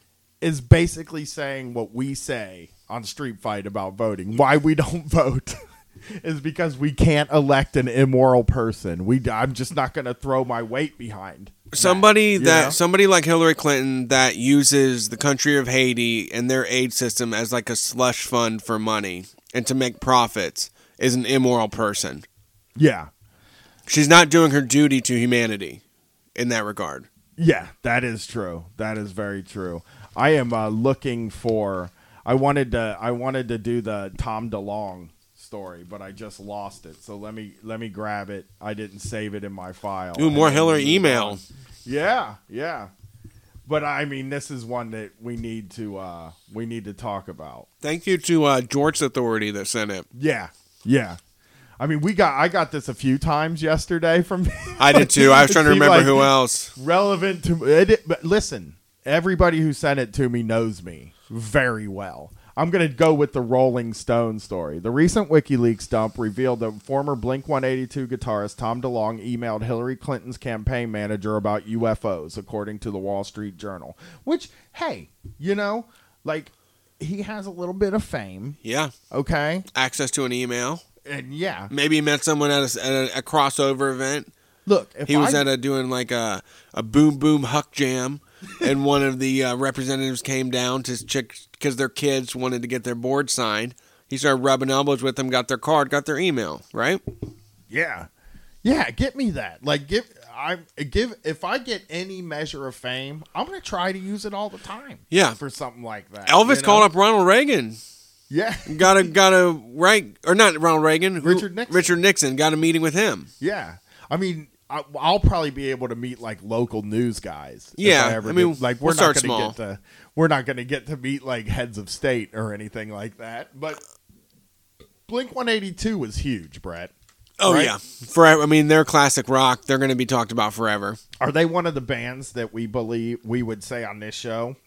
is basically saying what we say on Street Fight about voting. Why we don't vote is because we can't elect an immoral person. We, I'm just not going to throw my weight behind Somebody that, that know? somebody like Hillary Clinton that uses the country of Haiti and their aid system as like a slush fund for money and to make profits is an immoral person. Yeah. She's not doing her duty to humanity in that regard. Yeah, that is true. That is very true. I am uh, looking for. I wanted to. I wanted to do the Tom DeLonge story, but I just lost it. So let me let me grab it. I didn't save it in my file. Ooh, more And then Hillary we move email. on. Yeah, yeah. But I mean, this is one that we need to uh, we need to talk about. Thank you to uh, George Authority that sent it. Yeah, yeah. I mean, we got I got this a few times yesterday from. I did too. I was trying to It seemed remember like who else. relevant to it. But listen, everybody who sent it to me knows me very well. I'm going to go with the Rolling Stone story. The recent WikiLeaks dump revealed that former Blink one eighty-two guitarist Tom DeLonge emailed Hillary Clinton's campaign manager about U F Os, according to the Wall Street Journal. Which, hey, you know, like, he has a little bit of fame, Yeah. okay? Access to an email. And yeah, Maybe he met someone at a, at a, a crossover event. look, if He was I, at a doing like a, a boom boom huck jam, and one of the uh, representatives came down to check because their kids wanted to get their board signed. He started rubbing elbows with them, got their card, got their email, right? yeah, yeah, get me that. Like, give I give if I get any measure of fame, I'm going to try to use it all the time. Yeah. for something like that. Elvis you called know? up Ronald Reagan. Yeah, Got a got a right or not Ronald Reagan. who- Richard Nixon. Richard Nixon got a meeting with him. yeah. I mean, I, I'll probably be able to meet like local news guys. if Yeah, I, ever I mean, do. like we're we'll not start going to small. get to we're not going to get to meet like heads of state or anything like that. But Blink one eighty-two was huge, Brett. Oh Right? yeah, forever. I mean, they're classic rock. They're going to be talked about forever. Are they one of the bands that we believe we would say on this show?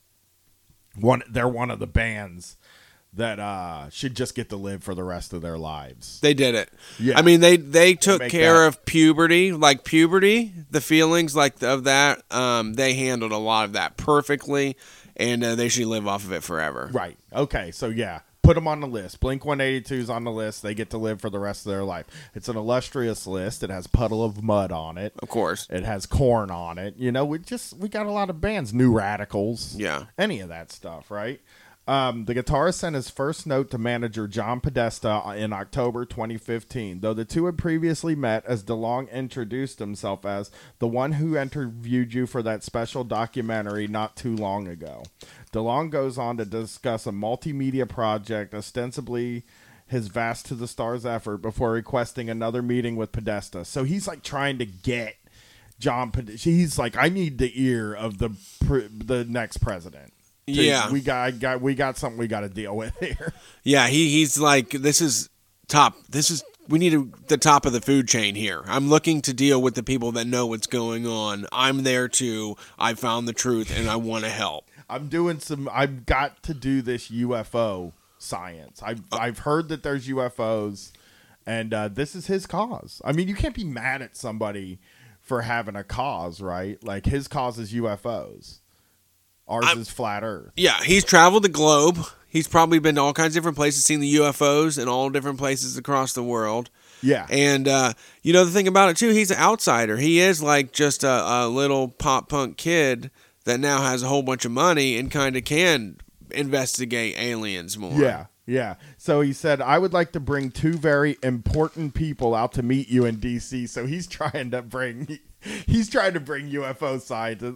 One, they're one of the bands that uh, should just get to live for the rest of their lives. They did it. Yeah. I mean, they they took make care that- of puberty, like puberty, the feelings like of that. Um, they handled a lot of that perfectly, and uh, they should live off of it forever. Right. Okay. So yeah, put them on the list. Blink one eighty-two is on the list. They get to live for the rest of their life. It's an illustrious list. It has Puddle of Mud on it. Of course. It has Korn on it. You know, we just we got a lot of bands. New Radicals. Yeah. Any of that stuff, right? Um, the guitarist sent his first note to manager John Podesta in October twenty fifteen, though the two had previously met, as DeLonge introduced himself as the one who interviewed you for that special documentary not too long ago. DeLonge goes on to discuss a multimedia project, ostensibly his Vast to the Stars effort, before requesting another meeting with Podesta. So he's like trying to get John Podesta. He's like, I need the ear of the pre- the next president. to- Yeah. we got, got we got something we got to deal with here. Yeah, he he's like, this is top. This is we need a, the top of the food chain here. I'm looking to deal with the people that know what's going on. I'm there too. I found the truth, and I want to help. I'm doing some. I've got to do this U F O science. I've I've heard that there's U F Os, and uh, this is his cause. I mean, you can't be mad at somebody for having a cause, right? Like his cause is U F Os. Ours I'm- is flat Earth. Yeah, he's traveled the globe. He's probably been to all kinds of different places, seen the U F Os in all different places across the world. Yeah. And, uh, you know, the thing about it, too, he's an outsider. He is like just a, a little pop punk kid that now has a whole bunch of money and kind of can investigate aliens more. Yeah, yeah. So he said, I would like to bring two very important people out to meet you in D C. So he's trying to bring, he's trying to bring U F O scientists.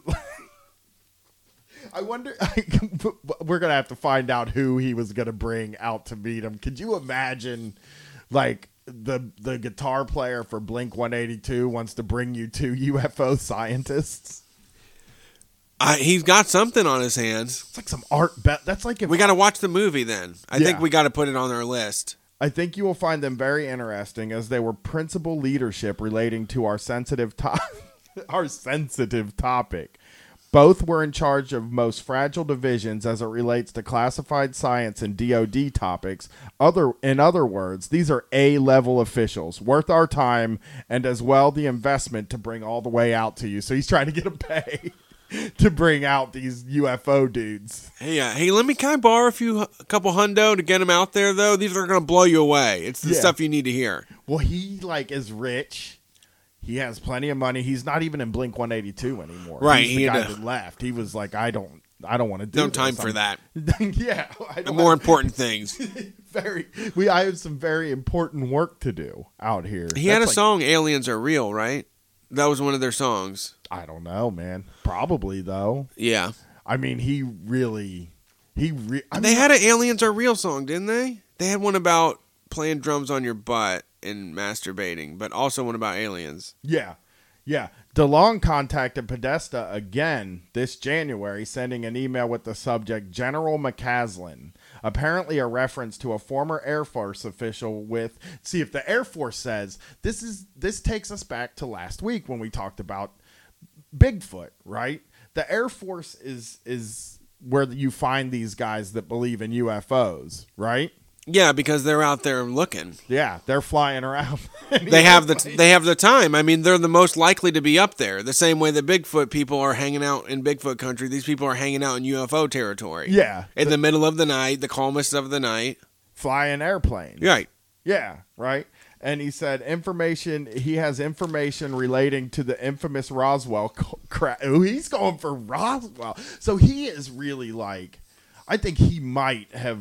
I wonder, we're going to have to find out who he was going to bring out to meet him. Could you imagine, like, the the guitar player for Blink one eighty-two wants to bring you two U F O scientists? Uh, he's got something on his hands. It's like some art. Be- that's like if we got to watch the movie then. I yeah. think we got to put it on our list. I think you will find them very interesting as they were principal leadership relating to our sensitive to- our sensitive topic. Both were in charge of most fragile divisions as it relates to classified science and D O D topics. Other, in other words, these are A-level officials, worth our time and as well the investment to bring all the way out to you. So he's trying to get them paid to bring out these U F O dudes. Hey, uh, hey, let me kind of borrow a few, a couple hundo to get them out there, though. These are going to blow you away. It's the Yeah. stuff you need to hear. Well, he like is rich. He has plenty of money. He's not even in Blink one eighty-two anymore. Right, He's the he guy had to- that left. He was like, I don't, I don't want to do. No this. time for I'm- that. yeah, I don't More have- important things. very. We, I have some very important work to do out here. He had a That's like- song, "Aliens Are Real," right? That was one of their songs. I don't know, man. Probably though. Yeah, I mean, he really, he. Re- I they mean, had an "Aliens Are Real" song, didn't they? They had one about playing drums on your butt and masturbating, but also one about aliens. Yeah, yeah. DeLong contacted Podesta again this January, sending an email with the subject General McCaslin, apparently a reference to a former Air Force official with, see if the Air Force says, this is this takes us back to last week when we talked about Bigfoot, right? The Air Force is is where you find these guys that believe in U F Os, right? Yeah, because they're out there looking. Yeah, they're flying around. They have the they have the time. I mean, they're the most likely to be up there. The same way that Bigfoot people are hanging out in Bigfoot country, these people are hanging out in U F O territory. Yeah. In the, the middle of the night, the calmest of the night. flying airplanes. Right. Yeah, right. And he said information. He has information relating to the infamous Roswell crash. Oh, he's going for Roswell. So he is really like, I think he might have.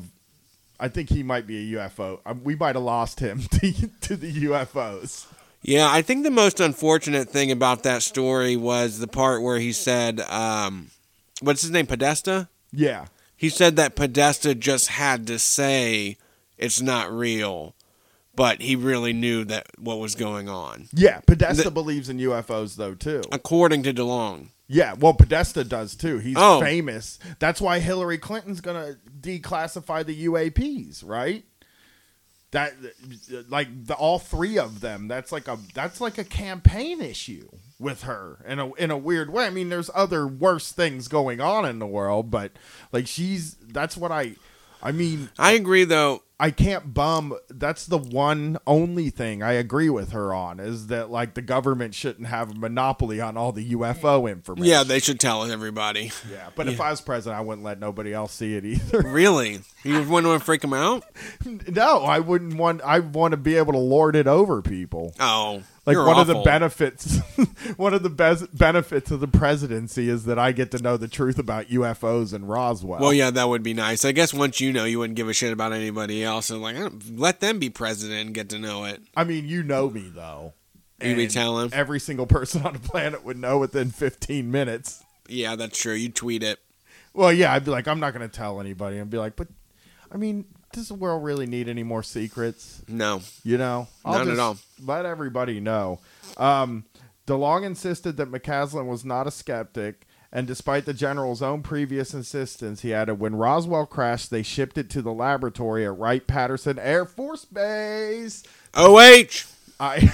I think he might be a U F O. Um, we might have lost him to, to the U F Os. Yeah, I think the most unfortunate thing about that story was the part where he said, um, what's his name, Podesta? Yeah. He said that Podesta just had to say it's not real, but he really knew that what was going on. Yeah, Podesta The- believes in U F Os, though, too. According to DeLong. Yeah, well, Podesta does, too. He's Oh. famous. That's why Hillary Clinton's going to declassify the U A Ps, right? That, like, the, all three of them, that's like a that's like a campaign issue with her in a in a weird way. I mean, there's other worse things going on in the world, but, like, she's, that's what I, I mean... I agree, though. I can't bum. That's the one only thing I agree with her on is that, like, the government shouldn't have a monopoly on all the U F O information. Yeah, they should tell everybody. Yeah, but if I was president, I wouldn't let nobody else see it either. Really? You wouldn't want to freak them out? No, I wouldn't want. I want to be able to lord it over people. Oh, Like you're one awful. of the benefits, one of the best benefits of the presidency is that I get to know the truth about U F Os and Roswell. Well, yeah, that would be nice. I guess once you know, you wouldn't give a shit about anybody else. And like, let them be president and get to know it. I mean, you know me though. You be And telling? every single person on the planet would know within fifteen minutes. Yeah, that's true. You tweet it. Well, yeah, I'd be like, I'm not going to tell anybody. I'd be like, but I mean, does the world really need any more secrets? No. You know, I'll None at just all. let everybody know. Um, DeLong insisted that McCaslin was not a skeptic, and despite the general's own previous insistence, he added, when Roswell crashed, they shipped it to the laboratory at Wright-Patterson Air Force Base. O H! I...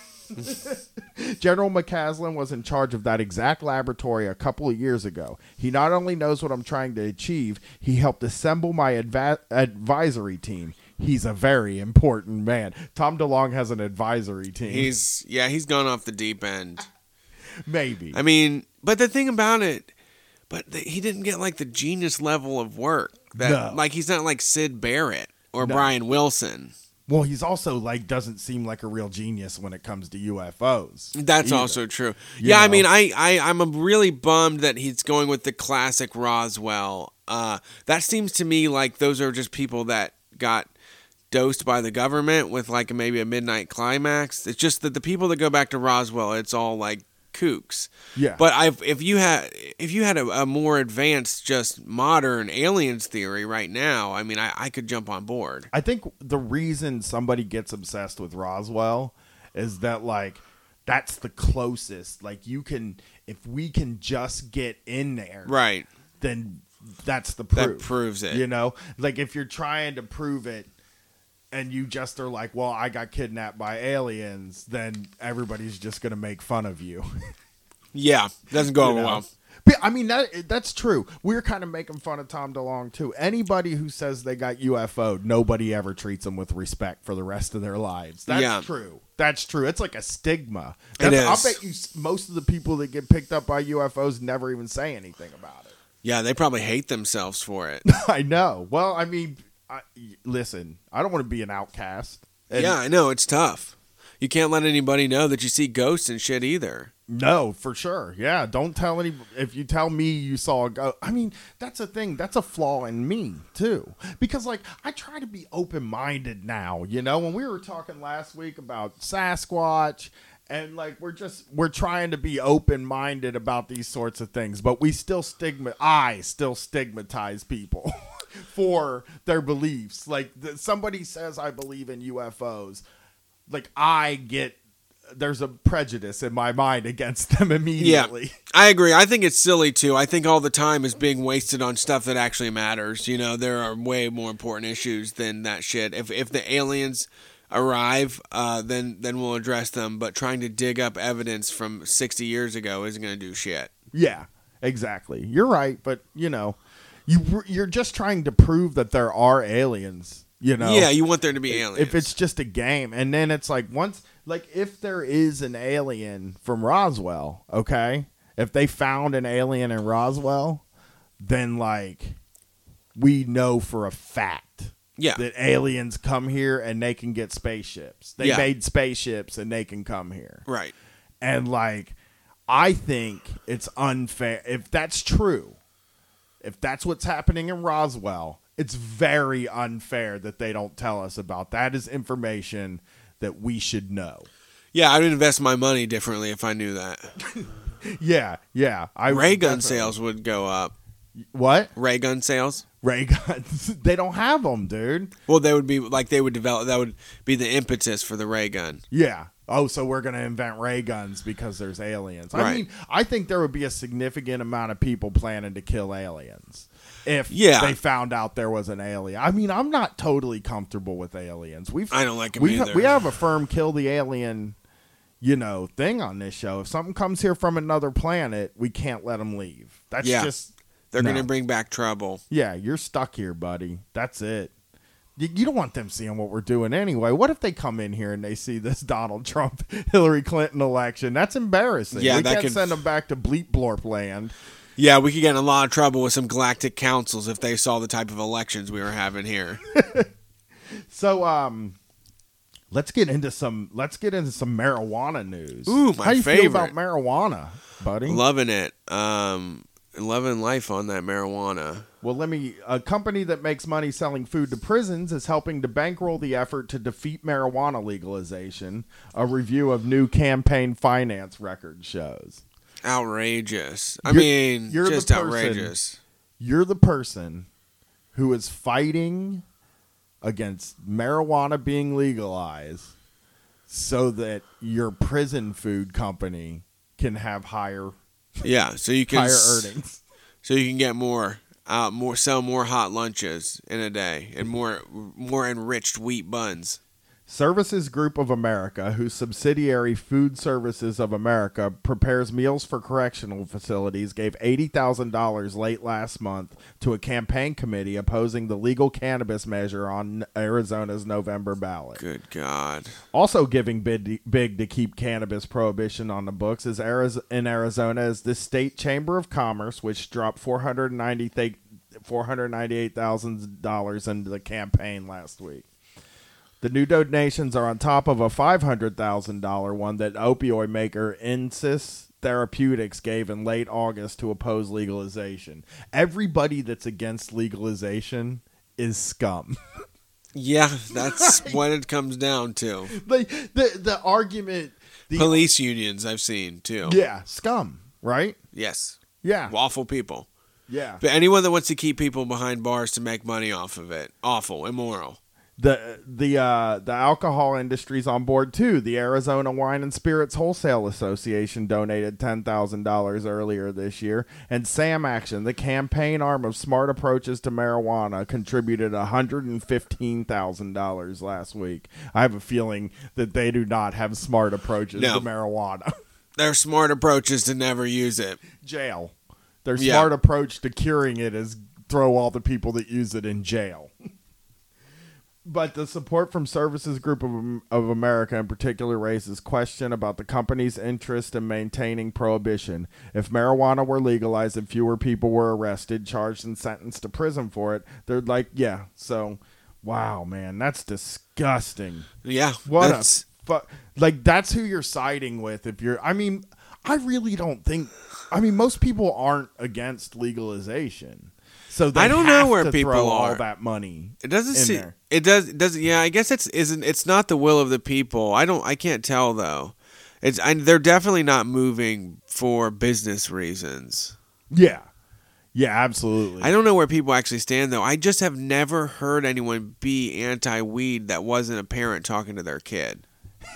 General McCaslin was in charge of that exact laboratory a couple of years ago. He not only knows what I'm trying to achieve, he helped assemble my adva- advisory team. He's a very important man. Tom DeLonge has an advisory team. He's, yeah, he's gone off the deep end. Maybe. I mean, but the thing about it, but the, he didn't get like the genius level of work. That No. Like, he's not like Sid Barrett or No. Brian Wilson. Well, he's also like doesn't seem like a real genius when it comes to U F Os. That's either. also true. You yeah, know? I mean, I, I, I'm really bummed that he's going with the classic Roswell. Uh, that seems to me like those are just people that got dosed by the government with like maybe a midnight climax. It's just that the people that go back to Roswell, it's all like kooks. Yeah. But I've, if you had if you had a, a more advanced, just modern aliens theory right now, I mean, I, I could jump on board. I think the reason somebody gets obsessed with Roswell is that like that's the closest. Like you can, if we can just get in there, Right. then that's the proof. That proves it. You know, like if you're trying to prove it, and you just are like, well, I got kidnapped by aliens, then everybody's just going to make fun of you. Yeah, doesn't go You over know? well. But, I mean, that that's true. We're kind of making fun of Tom DeLonge, too. Anybody who says they got U F O'd, nobody ever treats them with respect for the rest of their lives. That's Yeah. true. That's true. It's like a stigma. It That's, is. I'll bet you s- most of the people that get picked up by U F Os never even say anything about it. Yeah, they probably hate themselves for it. I know. Well, I mean, I, listen, I don't want to be an outcast. And Yeah, I know. It's tough. You can't let anybody know that you see ghosts and shit either. No, for sure. Yeah, don't tell any. If you tell me you saw a ghost, I mean, that's a thing. That's a flaw in me too. Because like I try to be open minded now. You know, when we were talking last week about Sasquatch, and like we're just we're trying to be open minded about these sorts of things, but we still stigma. I still stigmatize people for their beliefs. Like the, somebody says I believe in U F Os, like I get. There's a prejudice in my mind against them immediately. Yeah, I agree. I think it's silly too. I think all the time is being wasted on stuff that actually matters. You know, there are way more important issues than that shit. If if the aliens arrive, uh, then then we'll address them. But trying to dig up evidence from sixty years ago isn't going to do shit. Yeah, exactly. You're right, but you know, you you're just trying to prove that there are aliens. You know, Yeah, you want there to be aliens. if it's just a game, and then it's like once, like if there is an alien from Roswell, okay, if they found an alien in Roswell, then like we know for a fact. Yeah. That aliens come here and they can get spaceships. They Yeah. made spaceships and they can come here. Right. And like, I think it's unfair. If that's true, if that's what's happening in Roswell, it's very unfair that they don't tell us about. That is information that we should know. Yeah, I'd invest my money differently if I knew that. Yeah, yeah. I would Ray gun definitely- sales would go up. What? Ray gun sales? Ray guns. They don't have them, dude. Well, they would be like they would develop. That would be the impetus for the ray gun. Yeah. Oh, so we're going to invent ray guns because there's aliens. I Right. mean, I think there would be a significant amount of people planning to kill aliens if Yeah. they found out there was an alien. I mean, I'm not totally comfortable with aliens. We've I don't like them we either. we have a firm kill the alien, you know, thing on this show. If something comes here from another planet, we can't let them leave. That's Yeah. just They're no. going to bring back trouble. Yeah, you're stuck here, buddy. That's it. You, you don't want them seeing what we're doing anyway. What if they come in here and they see this Donald Trump, Hillary Clinton election? That's embarrassing. Yeah, we that can't could- send them back to Bleep Blorp land. Yeah, we could get in a lot of trouble with some galactic councils if they saw the type of elections we were having here. So, um, let's get into some. Let's get into some marijuana news. Ooh, my How you feel favorite. about marijuana, buddy? Loving it. Um, loving life on that marijuana. Well, let me. A company that makes money selling food to prisons is helping to bankroll the effort to defeat marijuana legalization. A review of new campaign finance record shows. Outrageous. I You're- mean, you're the just person- outrageous. You're the person who is fighting against marijuana being legalized so that your prison food company can have higher Yeah, so you can higher s- earnings. so you can get more, uh, more sell more hot lunches in a day and more more enriched wheat buns. Services Group of America, whose subsidiary Food Services of America prepares meals for correctional facilities, gave eighty thousand dollars late last month to a campaign committee opposing the legal cannabis measure on Arizona's November ballot. Good God. Also giving big, big to keep cannabis prohibition on the books is Ariz- in Arizona is the State Chamber of Commerce, which dropped four hundred ninety-eight thousand dollars into the campaign last week. The new donations are on top of a five hundred thousand dollars one that opioid maker Insys Therapeutics gave in late August to oppose legalization. Everybody that's against legalization is scum. Yeah, that's what it comes down to. Like the the argument, the, police unions I've seen too. Yeah, scum, right? Yes. Yeah, awful people. Yeah, but anyone that wants to keep people behind bars to make money off of it, awful, immoral. The the uh, the alcohol industry's on board too. The Arizona Wine and Spirits Wholesale Association donated ten thousand dollars earlier this year, and Sam Action, the campaign arm of Smart Approaches to Marijuana, contributed one hundred fifteen thousand dollars last week. I have a feeling that they do not have smart approaches no. to marijuana. Their smart approach is to never use it. Jail. Their yeah. smart approach to curing it is throw all the people that use it in jail. But the support from Services Group of, of America in particular raises question about the company's interest in maintaining prohibition. If marijuana were legalized and fewer people were arrested, charged, and sentenced to prison for it, they're like, yeah, so, wow, man, that's disgusting. Yeah. What that's... a fuck. Like, that's who you're siding with if you're, I mean, I really don't think, I mean, most people aren't against legalization. So they I don't have know where to people throw are. all that money. It doesn't in see. there. It does. It does. Yeah, I guess it's isn't. It's not the will of the people. I don't. I can't tell though. It's. I, they're definitely not moving for business reasons. Yeah. Yeah. Absolutely. I don't know where people actually stand though. I just have never heard anyone be anti-weed that wasn't a parent talking to their kid.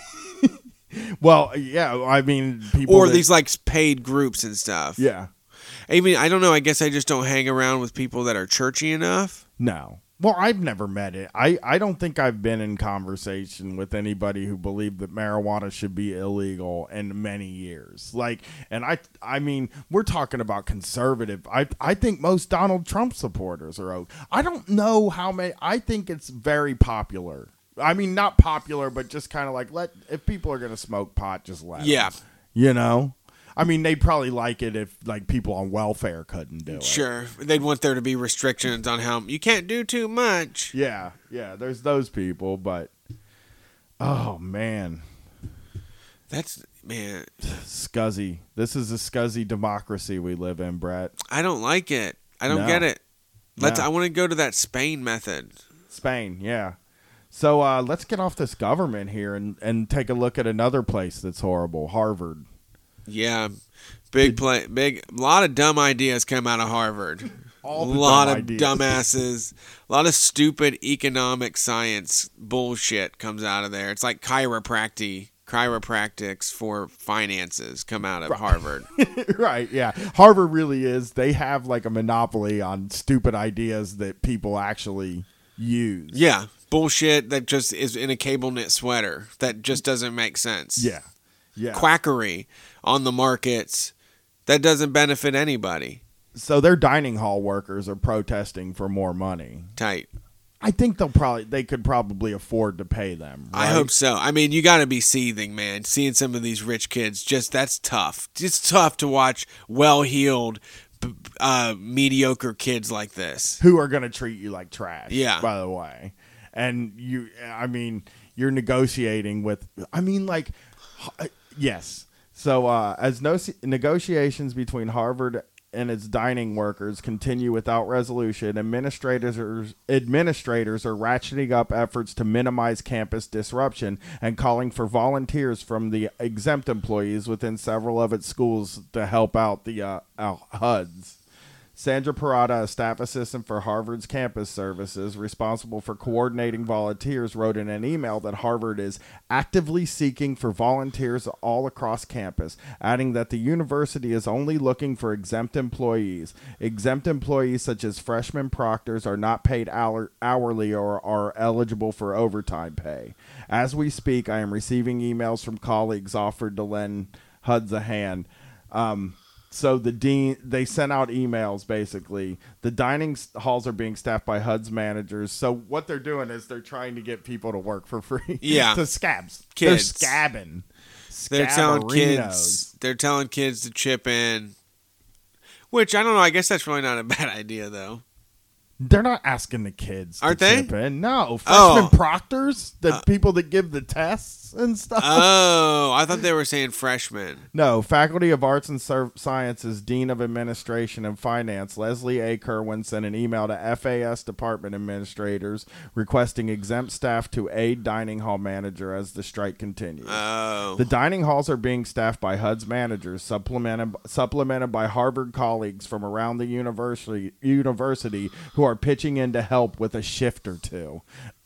Well, yeah. I mean, people or that, these like paid groups and stuff. Yeah. I mean, I don't know. I guess I just don't hang around with people that are churchy enough. No. Well, I've never met it. I, I don't think I've been in conversation with anybody who believed that marijuana should be illegal in many years. Like, and I I mean, we're talking about conservative. I I think most Donald Trump supporters are okay. I don't know how many. I think it's very popular. I mean, not popular, but just kind of like, let if people are going to smoke pot, just let Yeah. them. You know? I mean, they'd probably like it if like people on welfare couldn't do it. Sure. They'd want there to be restrictions on how you can't do too much. Yeah, yeah, there's those people, but oh man. That's man. Scuzzy. This is a scuzzy democracy we live in, Brett. I don't like it. I don't No. get it. Let's No. I want to go to that Spain method. Spain, yeah. So uh, let's get off this government here and, and take a look at another place that's horrible, Harvard. Yeah, big play, big. A lot of dumb ideas come out of Harvard. All a the lot dumb of ideas. dumbasses. A lot of stupid economic science bullshit comes out of there. It's like chiropractic, chiropractics for finances come out of Harvard. Right, yeah. Harvard really is. They have like a monopoly on stupid ideas that people actually use. Yeah, bullshit that just is in a cable knit sweater that just doesn't make sense. Yeah, yeah. Quackery on the markets that doesn't benefit anybody. So their dining hall workers are protesting for more money. Tight. I think they'll probably they could probably afford to pay them. Right? I hope so. I mean, you got to be seething, man. Seeing some of these rich kids, just that's tough. It's tough to watch well-heeled, uh, mediocre kids like this who are going to treat you like trash. Yeah. By the way, and you, I mean, you're negotiating with. I mean, like, yes. So uh, as no negotiations between Harvard and its dining workers continue without resolution, administrators are, administrators are ratcheting up efforts to minimize campus disruption and calling for volunteers from the exempt employees within several of its schools to help out the uh, uh, H U Ds. Sandra Parada, a staff assistant for Harvard's campus services, responsible for coordinating volunteers, wrote in an email that Harvard is actively seeking for volunteers all across campus, adding that the university is only looking for exempt employees. Exempt employees such as freshman proctors are not paid hour- hourly or are eligible for overtime pay. As we speak, I am receiving emails from colleagues offered to lend H U Ds a hand. Um... So the dean, they sent out emails, basically. The dining halls are being staffed by H U D's managers. So what they're doing is they're trying to get people to work for free. Yeah. To scabs. Kids. They're scabbing. They're telling kids, Scaberinos. they're telling kids to chip in, which I don't know. I guess that's really not a bad idea, though. They're not asking the kids Aren't to they? chip in. No, freshman Oh. proctors, the Uh, people that give the tests and stuff. Oh, I thought they were saying freshmen. No, Faculty of Arts and Ser- Sciences, Dean of Administration and Finance, Leslie A. Kerwin, sent an email to F A S department administrators requesting exempt staff to aid dining hall manager as the strike continues. Oh. The dining halls are being staffed by H U D's managers, supplemented, supplemented by Harvard colleagues from around the university, university who are pitching in to help with a shift or two.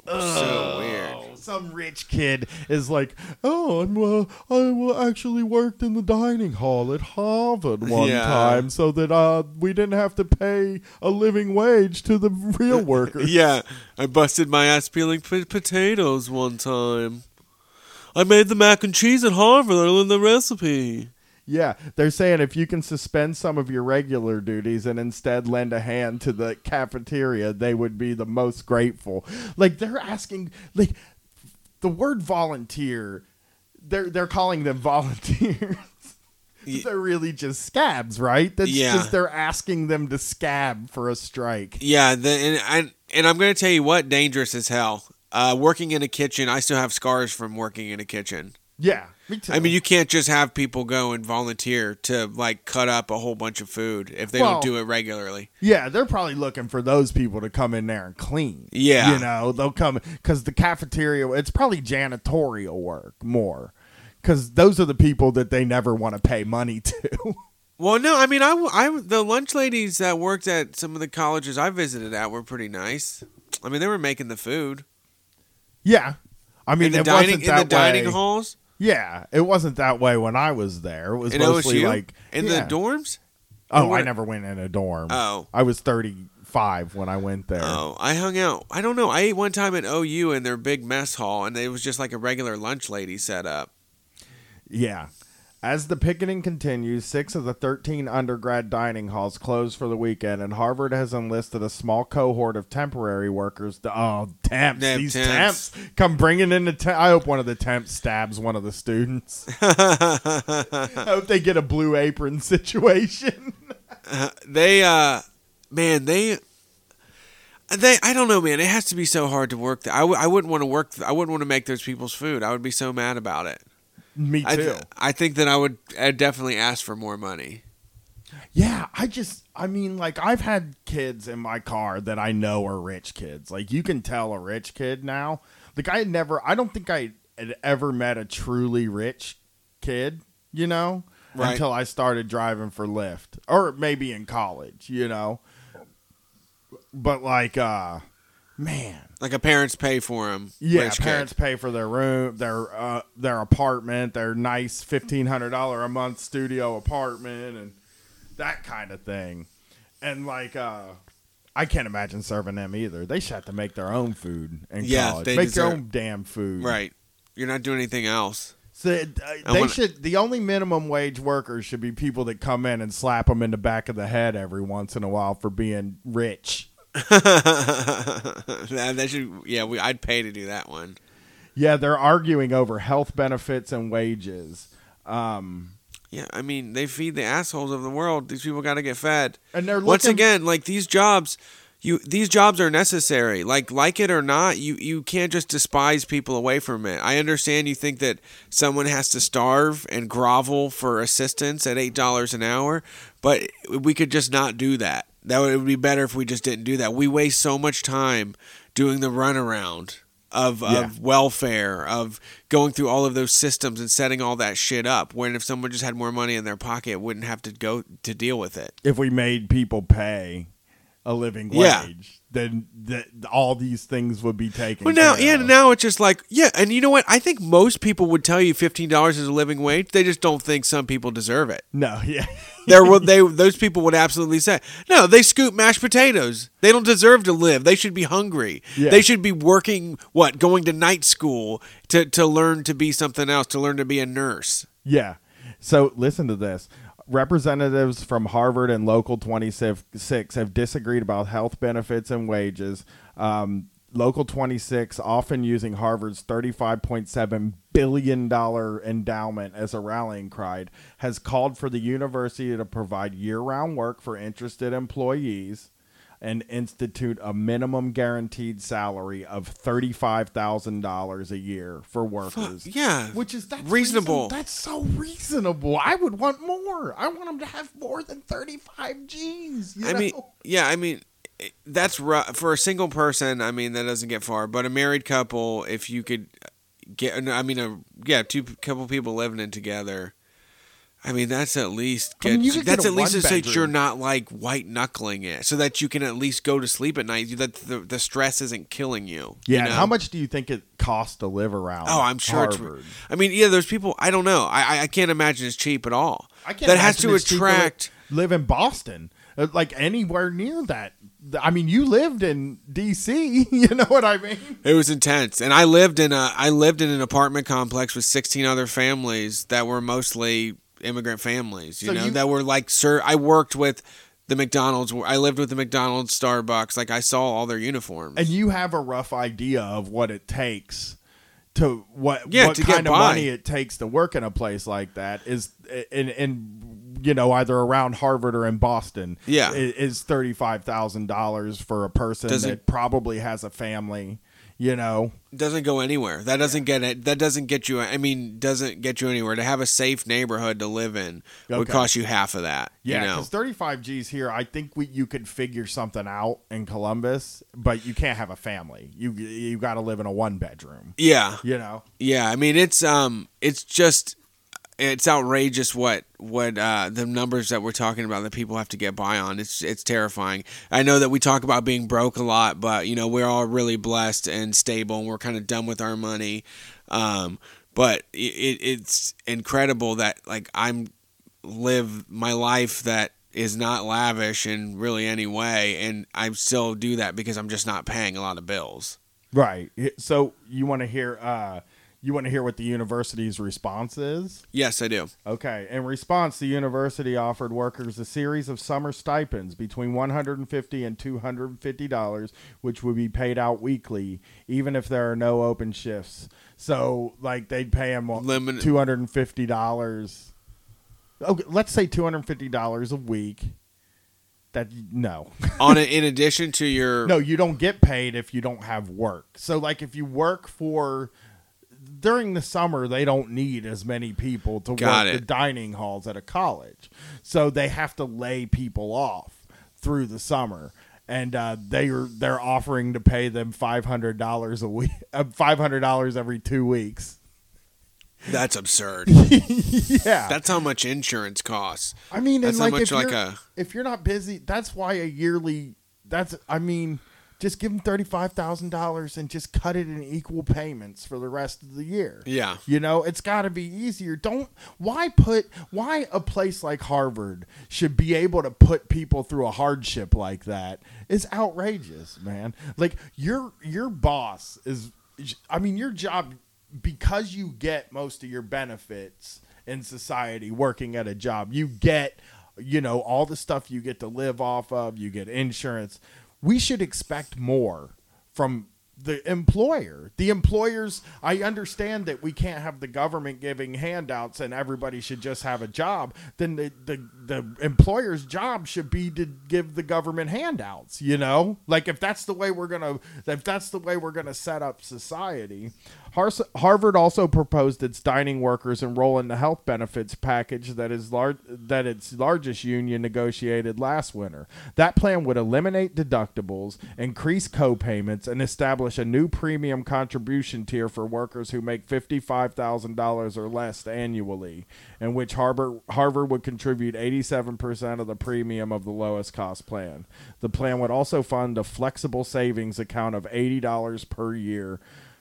So weird. Some rich kid is like, oh, I'm, uh, I uh, actually worked in the dining hall at Harvard one Yeah. time so that uh, we didn't have to pay a living wage to the real workers. Yeah, I busted my ass peeling p- potatoes one time. I made the mac and cheese at Harvard. I learned the recipe. Yeah, they're saying if you can suspend some of your regular duties and instead lend a hand to the cafeteria, they would be the most grateful. Like, they're asking, like, the word volunteer, they're they're calling them volunteers. Ye- They're really just scabs, right? That's Yeah. just they're asking them to scab for a strike. Yeah, the, and I and I'm gonna tell you what, dangerous as hell. Uh, working in a kitchen, I still have scars from working in a kitchen. Yeah, me too. I mean, you can't just have people go and volunteer to like cut up a whole bunch of food if they Well, don't do it regularly. yeah, they're probably looking for those people to come in there and clean. Yeah. You know, they'll come because the cafeteria, it's probably janitorial work more because those are the people that they never want to pay money to. Well, no, I mean, I, I the lunch ladies that worked at some of the colleges I visited at were pretty nice. I mean, they were making the food Yeah. I mean, in the it dining wasn't in the that dining way. halls Yeah, it wasn't that way when I was there. It was in mostly O S U like in yeah. the dorms. Oh, Or I what- never went in a dorm. Oh. I was thirty-five when I went there. Oh, I hung out. I don't know. I ate one time at O U in their big mess hall, and it was just like a regular lunch lady set up. Yeah. As the picketing continues, six of the thirteen undergrad dining halls closed for the weekend, and Harvard has enlisted a small cohort of temporary workers. To, oh, temps. Them These temps. temps. come bringing in the temps. I hope one of the temps stabs one of the students. I hope they get a blue apron situation. They, uh, man, they, they. I don't know, man. It has to be so hard to work. Th- I, w- I wouldn't want to work. Th- I wouldn't want to make those people's food. I would be so mad about it. Me I, too. th- I think that I would I'd definitely ask for more money. Yeah, I just, I mean, like, I've had kids in my car that I know are rich kids. Like, you can tell a rich kid now. Like, I had never, I don't think I had ever met a truly rich kid, you know, Right. until I started driving for Lyft. Or maybe in college, you know. But, like, uh, man. Like a parents pay for them. Yeah, parents pay for their room, their uh, their apartment, their nice fifteen hundred dollar a month studio apartment, and that kind of thing. And like, uh, I can't imagine serving them either. They should have to make their own food in Yeah, college. they Make deserve- your own damn food. Right. You're not doing anything else. So uh, I they wanna- should. The only minimum wage workers should be people that come in and slap them in the back of the head every once in a while for being rich. that, that should. Yeah, we. I'd pay to do that one. Yeah, they're arguing over health benefits and wages. Um, Yeah, I mean, they feed the assholes of the world. These people got to get fed. and they're Once looking, again, like these jobs, you these jobs are necessary. Like like it or not, you you can't just despise people away from it. I understand you think that someone has to starve and grovel for assistance at eight dollars an hour, but we could just not do that. That would, it would be better if we just didn't do that. We waste so much time doing the runaround of Yeah. of welfare, of going through all of those systems and setting all that shit up. When if someone just had more money in their pocket, wouldn't have to go to deal with it. if we made people pay a living Yeah. wage, then th- all these things would be taken. Well, now, care yeah, of. now it's just like, yeah, and you know what? I think most people would tell you fifteen dollars is a living wage. They just don't think some people deserve it. No, yeah. There, will they those people would absolutely say, no, they scoop mashed potatoes. They don't deserve to live. They should be hungry. Yeah. They should be working, what, going to night school to to learn to be something else, to learn to be a nurse. Yeah. So listen to this. Representatives from Harvard and Local twenty-six have disagreed about health benefits and wages. Um, Local twenty-six, often using Harvard's thirty-five point seven billion dollars endowment as a rallying cry, has called for the university to provide year-round work for interested employees, and institute a minimum guaranteed salary of thirty-five thousand dollars a year for workers. Fuck, yeah. Which is that's reasonable. Reason, that's so reasonable. I would want more. I want them to have more than thirty-five G's. You I know? mean, yeah, I mean, that's rough. For a single person, I mean, that doesn't get far. But a married couple, if you could get, I mean, a, yeah, two couple people living in together. I mean, that's at least get, I mean, you could that's get a at least so that one-bedroom. you're not like white knuckling it, so that you can at least go to sleep at night. That the, the stress isn't killing you. Yeah. You know? How much do you think it costs to live around? Oh, I'm sure Harvard? it's. I mean, yeah, there's people. I don't know. I I- I can't imagine it's cheap at all. I can't that has imagine to it's cheaper attract. to live in Boston, uh, like anywhere near that. I mean, you lived in D C. You know what I mean? It was intense, and I lived in a I lived in an apartment complex with sixteen other families that were mostly immigrant families. You So know, you- that were like, sir. I worked with the McDonald's. I lived with the McDonald's, Starbucks. Like I saw all their uniforms. And you have a rough idea of what it takes to what Yeah, what to get kind of by. money it takes to work in a place like that is in in you know either around Harvard or in Boston. Yeah. i- is thirty five thousand dollars for a person Does that it- probably has a family. You know, doesn't go anywhere. That doesn't get it. That doesn't get you. I mean, doesn't get you anywhere. To have a safe neighborhood to live in would Okay. cost you half of that. yeah, you know? because thirty-five G's here, I think we you could figure something out in Columbus, but you can't have a family. You you got to live in a one bedroom. Yeah, You know, yeah. I mean, it's um, it's just, it's outrageous what what uh, the numbers that we're talking about that people have to get by on. It's it's terrifying. I know that we talk about being broke a lot, but you know we're all really blessed and stable, and we're kind of done with our money. Um, but it, it, it's incredible that like I'm live my life that is not lavish in really any way, and I still do that because I'm just not paying a lot of bills. right? So you want to hear uh, you want to hear what the university's response is? Yes, I do. Okay. In response, the university offered workers a series of summer stipends between one hundred fifty dollars and two hundred fifty dollars, which would be paid out weekly, even if there are no open shifts. So, like, they'd pay them Limit- two hundred fifty dollars. Okay, let's say two hundred fifty dollars a week. That no. On a, in addition to your No, you don't get paid if you don't have work. So, like, if you work for during the summer, they don't need as many people to Got work it. the dining halls at a college, so they have to lay people off through the summer, and uh, they are they're offering to pay them five hundred dollars a week, uh, five hundred dollars every two weeks. That's absurd. Yeah, That's how much insurance costs. I mean, That's and how like much if like you're, a if you're not busy, that's why a yearly. That's I mean, just give them thirty five thousand dollars and just cut it in equal payments for the rest of the year. yeah. You know, it's got to be easier. Don't why put why a place like Harvard should be able to put people through a hardship like that is outrageous, man. Like your your boss is I mean, your job, because you get most of your benefits in society working at a job. You get, you know, all the stuff you get to live off of, you get insurance. We should expect more from the employer. The employers, I understand that we can't have the government giving handouts and everybody should just have a job. Then the, the, the employer's job should be to give the government handouts, you know? Like if that's the way we're going to if that's the way we're going to set up society. Har- Harvard also proposed its dining workers enroll in the health benefits package that is lar- that its largest union negotiated last winter. That plan would eliminate deductibles, increase co-payments, and establish a new premium contribution tier for workers who make fifty-five thousand dollars or less annually, in which Harvard, Harvard would contribute eighty-seven percent of the premium of the lowest cost plan. The plan would also fund a flexible savings account of eighty dollars per year.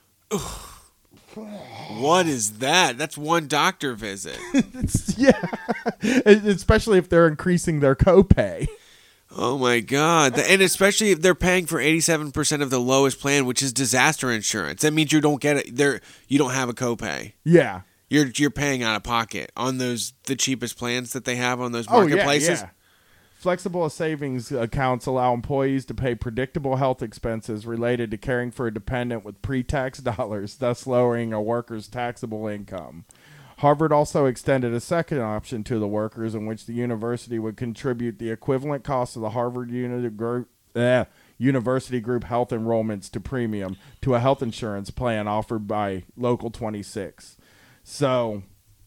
What is that? That's one doctor visit. It's, yeah, especially if they're increasing their copay. Oh my God. And especially if they're paying for eighty-seven percent of the lowest plan, which is disaster insurance. That means you don't get it there. You don't have a copay. Yeah. You're you're paying out of pocket on those the cheapest plans that they have on those Oh, yeah, marketplaces. yeah. Flexible savings accounts allow employees to pay predictable health expenses related to caring for a dependent with pre-tax dollars, thus lowering a worker's taxable income. Harvard also extended a second option to the workers in which the university would contribute the equivalent cost of the Harvard unit of gro- eh, University Group health enrollments to premium to a health insurance plan offered by Local twenty-six. So,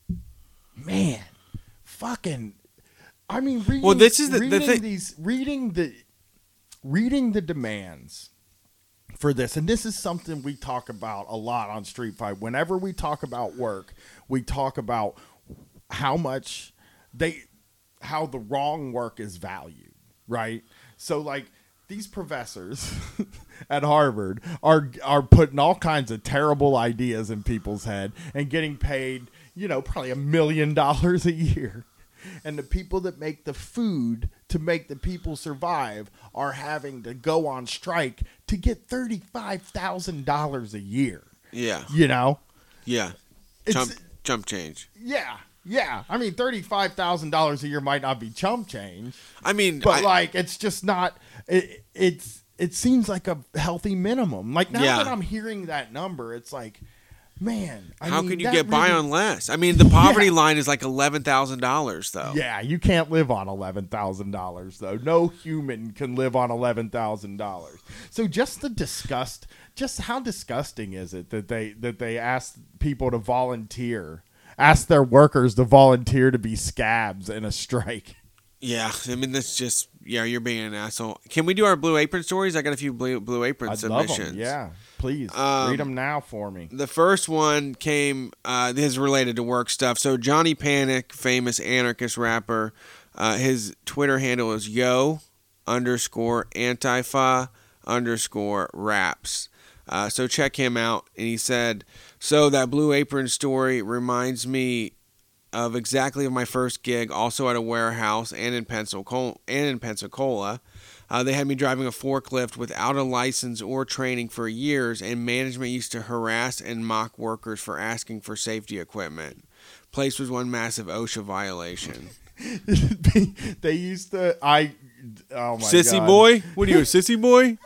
man, fucking, I mean, reading, well, this is the, reading the thing. these, reading the, reading the demands for this, and this is something we talk about a lot on Street Fight. Whenever we talk about work, we talk about how much they, how the wrong work is valued, right? So, like, these professors at Harvard are are putting all kinds of terrible ideas in people's head and getting paid, you know, probably a million dollars a year. And the people that make the food to make the people survive are having to go on strike to get thirty-five thousand dollars a year. Yeah. You know? Yeah. It's, Chump, chump change. Yeah. Yeah. I mean, thirty-five thousand dollars a year might not be chump change. I mean, But, I, like, it's just not... It, it's it seems like a healthy minimum. Like, now Yeah. that I'm hearing that number, it's like, man... I how mean, can you that get by really- on less? I mean, the poverty Yeah. line is like eleven thousand dollars, though. Yeah, you can't live on eleven thousand dollars, though. No human can live on eleven thousand dollars. So just the disgust, just how disgusting is it that they that they ask people to volunteer, ask their workers to volunteer to be scabs in a strike? Yeah, I mean, that's just, yeah, you're being an asshole. Can we do our Blue Apron stories? I got a few Blue, Blue Apron I'd love submissions. them. Yeah, please Um, read them now for me. The first one came, uh, this is related to work stuff. So Johnny Panic, famous anarchist rapper, uh, his Twitter handle is yo underscore antifa underscore raps. Uh, so check him out. And he said, so that Blue Apron story reminds me of exactly of my first gig, also at a warehouse and in Pensacola. And in Pensacola. Uh, they had me driving a forklift without a license or training for years, and management used to harass and mock workers for asking for safety equipment. Place was one massive OSHA violation. they, they used to. I. Oh my Sissy God. boy? What are you, a sissy boy?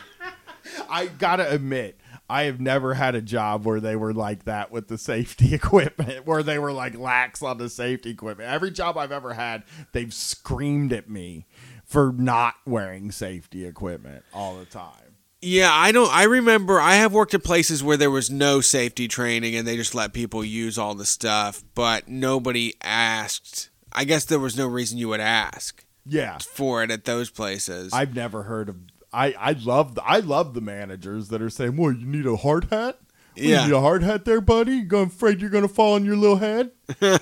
I gotta admit, I have never had a job where they were like that with the safety equipment, where they were like lax on the safety equipment. Every job I've ever had, they've screamed at me for not wearing safety equipment all the time. Yeah, I don't. I remember I have worked at places where there was no safety training and they just let people use all the stuff, but nobody asked. I guess there was no reason you would ask Yeah, for it at those places. I've never heard of. I I love the, I love the managers that are saying, "Well, you need a hard hat." What, Yeah. you need a hard hat there, buddy? You going afraid you're gonna fall on your little head?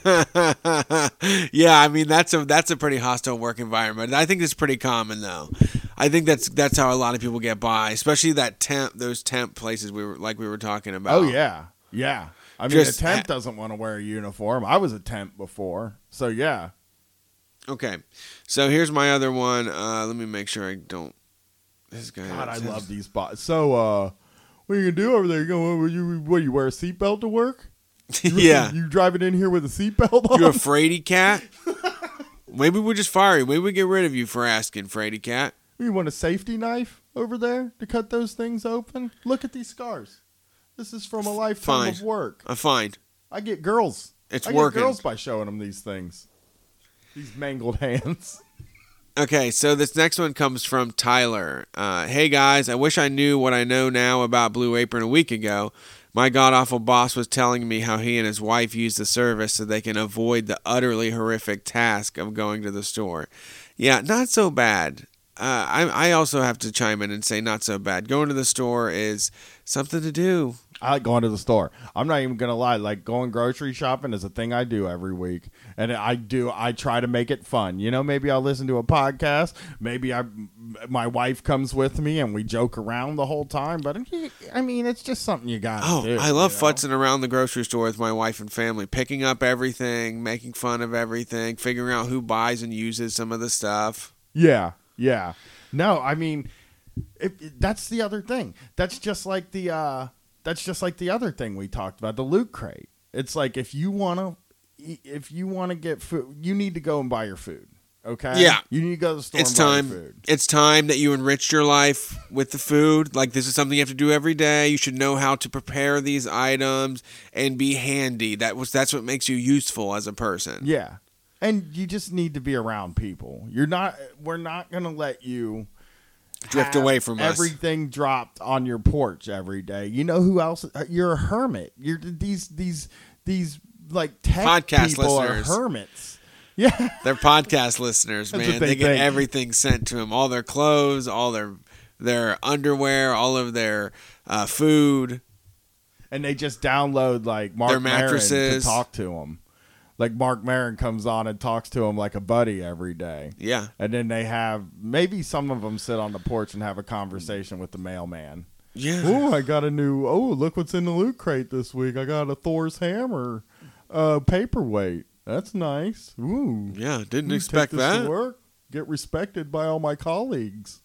Yeah, I mean that's a that's a pretty hostile work environment. I think it's pretty common though. I think that's that's how a lot of people get by, especially that temp those temp places we were like we were talking about. Oh yeah, yeah. I mean, Just a temp ha- doesn't want to wear a uniform. I was a temp before, so yeah. Okay, so here's my other one. Uh, let me make sure I don't. This guy. God, I love these bots. So, uh, what are you gonna do over there? You going? You what? You wear a seatbelt to work? You, Yeah. You driving in here with a seatbelt on? You a fraidy cat? Maybe we'll just fire you. Maybe we get rid of you for asking, fraidy cat. You want a safety knife over there to cut those things open? Look at these scars. This is from a lifetime Fine. of work. I'm fine. I get girls. It's I working. get girls by showing them these things. These mangled hands. Okay, so this next one comes from Tyler. Uh, hey guys, I wish I knew what I know now about Blue Apron a week ago. My god-awful boss was telling me how he and his wife use the service so they can avoid the utterly horrific task of going to the store. Yeah, not so bad. Uh, I, I also have to chime in and say not so bad. Going to the store is something to do. I like going to the store. I'm not even going to lie. Like, going grocery shopping is a thing I do every week. And I do, I try to make it fun. You know, maybe I'll listen to a podcast. Maybe I, my wife comes with me and we joke around the whole time. But, I mean, it's just something you got to Oh, do. I love you know? futzing around the grocery store with my wife and family, picking up everything, making fun of everything, figuring out who buys and uses some of the stuff. Yeah, yeah. No, I mean, it, it- that's the other thing. That's just like the, uh, that's just like the other thing we talked about, the Loot Crate. It's like if you want to, if you want to get food, you need to go and buy your food. Okay. Yeah. You need to go to the store It's and buy time. your food. It's time that you enriched your life with the food. Like, this is something you have to do every day. You should know how to prepare these items and be handy. That was that's what makes you useful as a person. Yeah. And you just need to be around people. You're not, we're not going to let you, drift away from us. Everything dropped on your porch every day. You know who else? You're a hermit. You're these these these like tech podcast people listeners. Are hermits. Yeah, they're podcast listeners, man. They, they get everything sent to them, all their clothes, all their their underwear, all of their uh, food, and they just download like Mark their mattresses Maron to talk to them. Like Mark Maron comes on and talks to him like a buddy every day. Yeah, and then they have maybe some of them sit on the porch and have a conversation with the mailman. Yeah. Oh, I got a new. Oh, look what's in the loot crate this week. I got a Thor's hammer, uh, paperweight. That's nice. Ooh. Yeah, didn't Ooh, expect take this that. To work. Get respected by all my colleagues.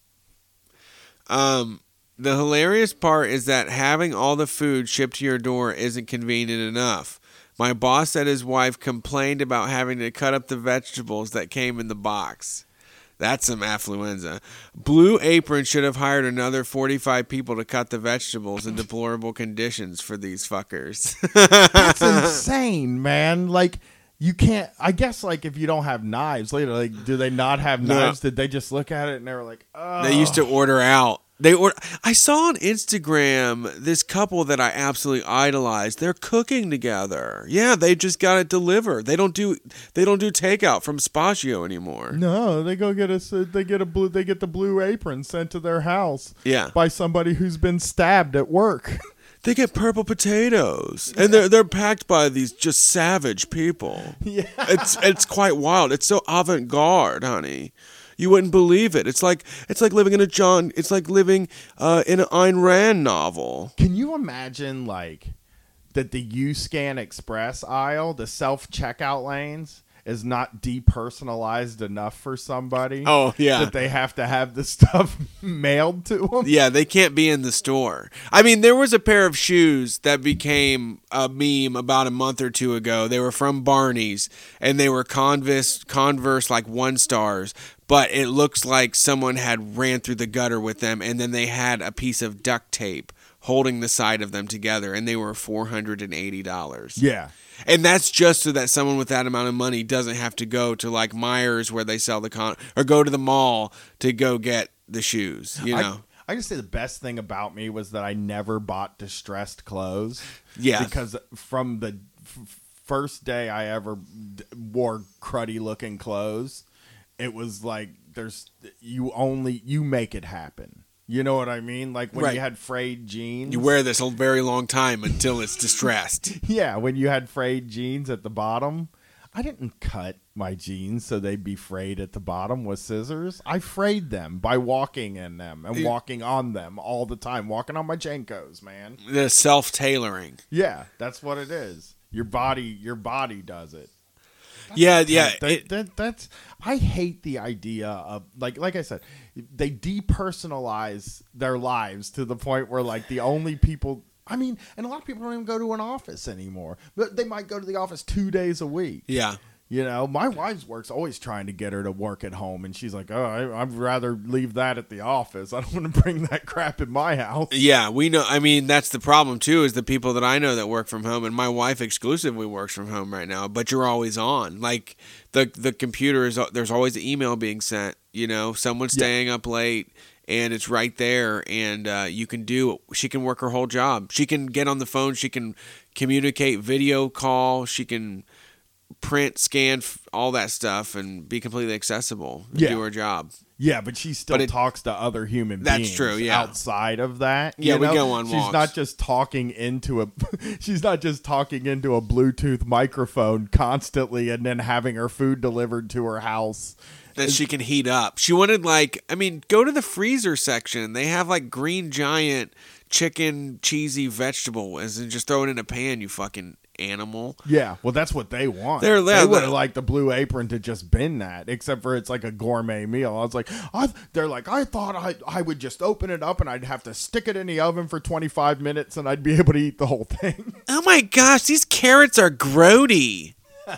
Um, the hilarious part is that having all the food shipped to your door isn't convenient enough. My boss said his wife complained about having to cut up the vegetables that came in the box. That's some affluenza. Blue Apron should have hired another forty-five people to cut the vegetables in deplorable conditions for these fuckers. That's insane, man. Like, you can't, I guess, like, if you don't have knives, later, like, do they not have No. knives? Did they just look at it and they were like, oh. They used to order out. They or I saw on Instagram this couple that I absolutely idolize. They're cooking together. Yeah, they just got it delivered. They don't do they don't do takeout from Spazio anymore. No, they go get a they get a blue they get the Blue Apron sent to their house. Yeah. By somebody who's been stabbed at work. They get purple potatoes, and they're they're packed by these just savage people. Yeah, it's it's quite wild. It's so avant-garde, honey. You wouldn't believe it. It's like it's like living in a John. It's like living uh, in an Ayn Rand novel. Can you imagine like that the U-Scan Express aisle, the self-checkout lanes, is not depersonalized enough for somebody? Oh, yeah. That they have to have the stuff mailed to them? Yeah, they can't be in the store. I mean, there was a pair of shoes that became a meme about a month or two ago. They were from Barney's, and they were Converse, Converse like one stars, but it looks like someone had ran through the gutter with them, and then they had a piece of duct tape holding the side of them together, and they were four hundred eighty dollars. Yeah. And that's just so that someone with that amount of money doesn't have to go to like Myers where they sell the con or go to the mall to go get the shoes, you know. I, I just say the best thing about me was that I never bought distressed clothes. Yeah. Because from the f- first day I ever d- wore cruddy looking clothes, it was like there's you only you make it happen. You know what I mean? Like when Right. you had frayed jeans. You wear this a very long time until it's distressed. Yeah, when you had frayed jeans at the bottom. I didn't cut my jeans so they'd be frayed at the bottom with scissors. I frayed them by walking in them and walking on them all the time. Walking on my Jenkos, man. The self-tailoring. Yeah, that's what it is. Your body, your body does it. Yeah, yeah. That, it- that, that's I hate the idea of like like I said, they depersonalize their lives to the point where like the only people I mean, and a lot of people don't even go to an office anymore. But they might go to the office two days a week. yeah. You know, my wife's work's always trying to get her to work at home, and she's like, "Oh, I, I'd rather leave that at the office. I don't want to bring that crap in my house." Yeah, we know. I mean, that's the problem, too, is the people that I know that work from home, and my wife exclusively works from home right now, but you're always on. Like, the the computer is, there's always an email being sent, you know, someone's Yeah. staying up late, and it's right there, and uh, you can do, she can work her whole job. She can get on the phone, she can communicate, video call, she can print, scan, f- all that stuff, and be completely accessible and Yeah. do her job. Yeah, but she still But it- talks to other human That's beings true, yeah. outside of that. Yeah, you we know? go on She's walks. not just talking into a she's not just talking into a Bluetooth microphone constantly and then having her food delivered to her house. That she can heat up. She wanted, like, I mean, go to the freezer section. They have, like, Green Giant chicken cheesy vegetables and just throw it in a pan, you fucking animal. Yeah, well, that's what they want. They're- they they're- would have liked the Blue Apron to just been that, except for it's like a gourmet meal. I was like, I, they're like, I thought I I would just open it up and I'd have to stick it in the oven for twenty-five minutes and I'd be able to eat the whole thing. Oh my gosh, these carrots are grody.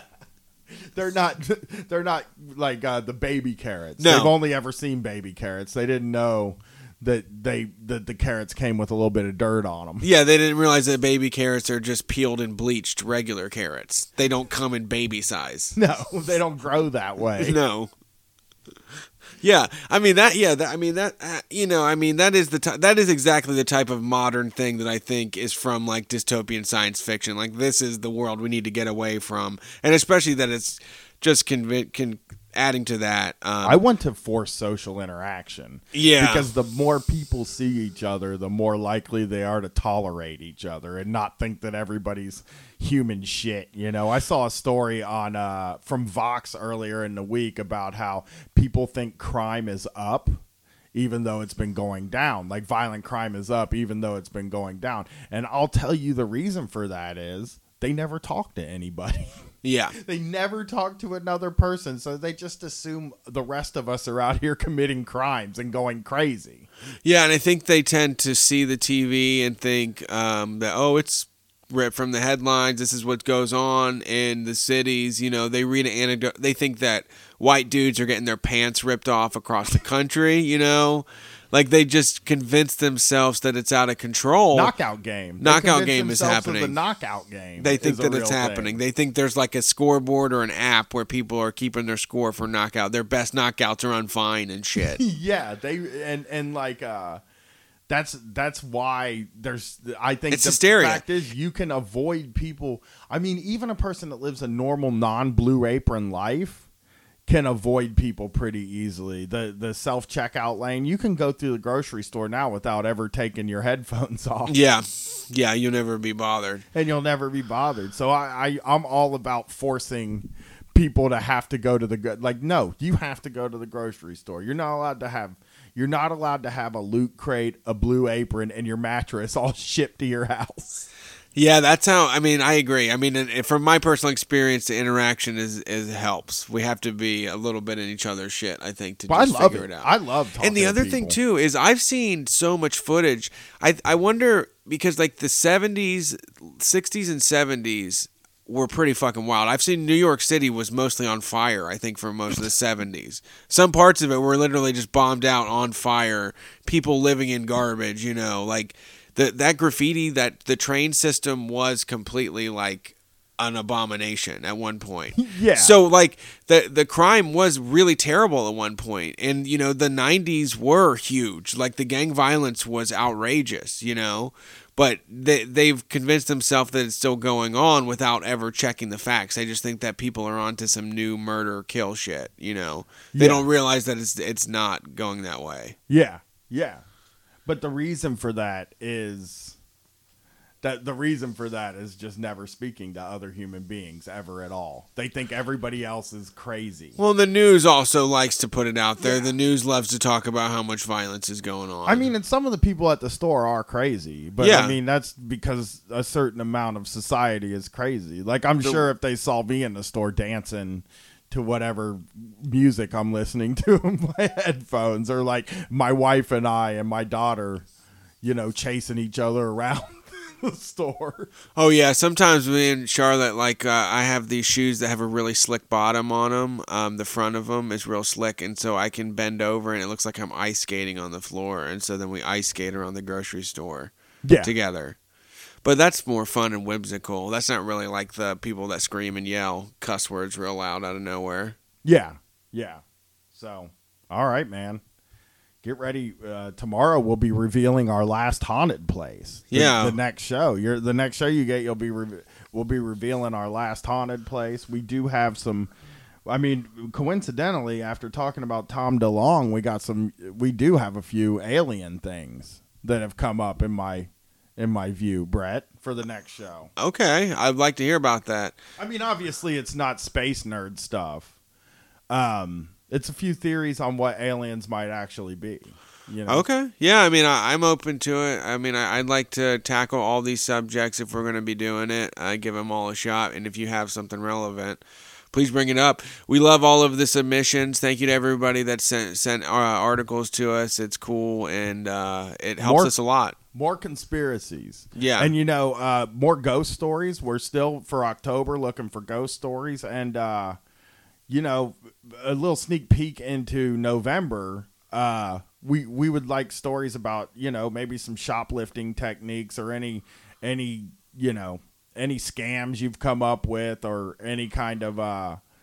They're not. They're not like uh, the baby carrots. No. They've only ever seen baby carrots. They didn't know that they that the carrots came with a little bit of dirt on them. Yeah, they didn't realize that baby carrots are just peeled and bleached regular carrots. They don't come in baby size. No, they don't grow that way. No. Yeah, I mean that. Yeah, that, I mean that. Uh, you know, I mean that is the t- that is exactly the type of modern thing that I think is from like dystopian science fiction. Like this is the world we need to get away from, and especially that it's just conv- can adding to that. Um, I want to force social interaction. Yeah, because the more people see each other, the more likely they are to tolerate each other and not think that everybody's human shit. You know, I saw a story on uh, from Vox earlier in the week about how people think crime is up, even though it's been going down. Like violent crime is up, even though it's been going down. And I'll tell you the reason for that is they never talk to anybody. Yeah. They never talk to another person, so they just assume the rest of us are out here committing crimes and going crazy. Yeah, and I think they tend to see the T V and think um, that, oh, it's ripped from the headlines. This is what goes on in the cities. You know, they read an anecdote. They think that white dudes are getting their pants ripped off across the country, you know? Like they just convince themselves that it's out of control. Knockout game. Knockout game is happening. The knockout game. They think that it's happening. Thing. They think there's like a scoreboard or an app where people are keeping their score for knockout. Their best knockouts are on Vine and shit. Yeah, they and and like uh, that's that's why there's. I think it's the hysteria. fact is you can avoid people. I mean, even a person that lives a normal non-blue apron life can avoid people pretty easily. The the self checkout lane, you can go through the grocery store now without ever taking your headphones off. Yeah, yeah, you'll never be bothered, and you'll never be bothered. So I, I I'm all about forcing people to have to go to the like. No, you have to go to the grocery store. You're not allowed to have. You're not allowed to have a loot crate, a blue apron, and your mattress all shipped to your house. Yeah, that's how. I mean, I agree. I mean, from my personal experience, the interaction is, is helps. We have to be a little bit in each other's shit, I think, to just I love figure it. it out. I love talking. And the to other people. thing too is I've seen so much footage. I I wonder because like the seventies, sixties, and seventies were pretty fucking wild. I've seen New York City was mostly on fire. I think for most of the seventies, some parts of it were literally just bombed out on fire. People living in garbage. You know, like. The, that graffiti, that the train system was completely like an abomination at one point. Yeah. So like the the crime was really terrible at one point, and you know the nineties were huge. Like the gang violence was outrageous, you know. But they they've convinced themselves that it's still going on without ever checking the facts. They just think that people are onto some new murder kill shit, you know. They Yeah. don't realize that it's it's not going that way. Yeah, yeah. But the reason for that is that the reason for that is just never speaking to other human beings ever at all. They think everybody else is crazy. Well, the news also likes to put it out there. Yeah. The news loves to talk about how much violence is going on. I mean, and some of the people at the store are crazy, but Yeah. I mean that's because a certain amount of society is crazy. Like I'm The- sure if they saw me in the store dancing to whatever music I'm listening to in my headphones, or like my wife and I and my daughter, you know, chasing each other around the store. Oh yeah, sometimes me and Charlotte, like uh, I have these shoes that have a really slick bottom on them. Um, the front of them is real slick, and so I can bend over, and it looks like I'm ice skating on the floor. And so then we ice skate around the grocery store Yeah. together. But that's more fun and whimsical. That's not really like the people that scream and yell cuss words real loud out of nowhere. Yeah. Yeah. So, all right, man. Get ready. Uh, tomorrow we'll be revealing our last haunted place. The, Yeah. The next show. You're the next show you get. You'll be. Re- we'll be revealing our last haunted place. We do have some. I mean, coincidentally, after talking about Tom DeLonge, we got some. We do have a few alien things that have come up in my, in my view, Brett, for the next show. Okay, I'd like to hear about that. I mean, obviously, it's not space nerd stuff. Um. It's a few theories on what aliens might actually be. You know? Okay. Yeah, I mean, I, I'm open to it. I mean, I, I'd like to tackle all these subjects if we're going to be doing it. I give them all a shot, and if you have something relevant, please bring it up. We love all of the submissions. Thank you to everybody that sent sent uh, articles to us. It's cool, and uh, it helps More- us a lot. More conspiracies. Yeah. And, you know, uh, more ghost stories. We're still, for October, looking for ghost stories. And, uh, you know, a little sneak peek into November, uh, we we would like stories about, you know, maybe some shoplifting techniques or any, any you know, any scams you've come up with or any kind of, uh,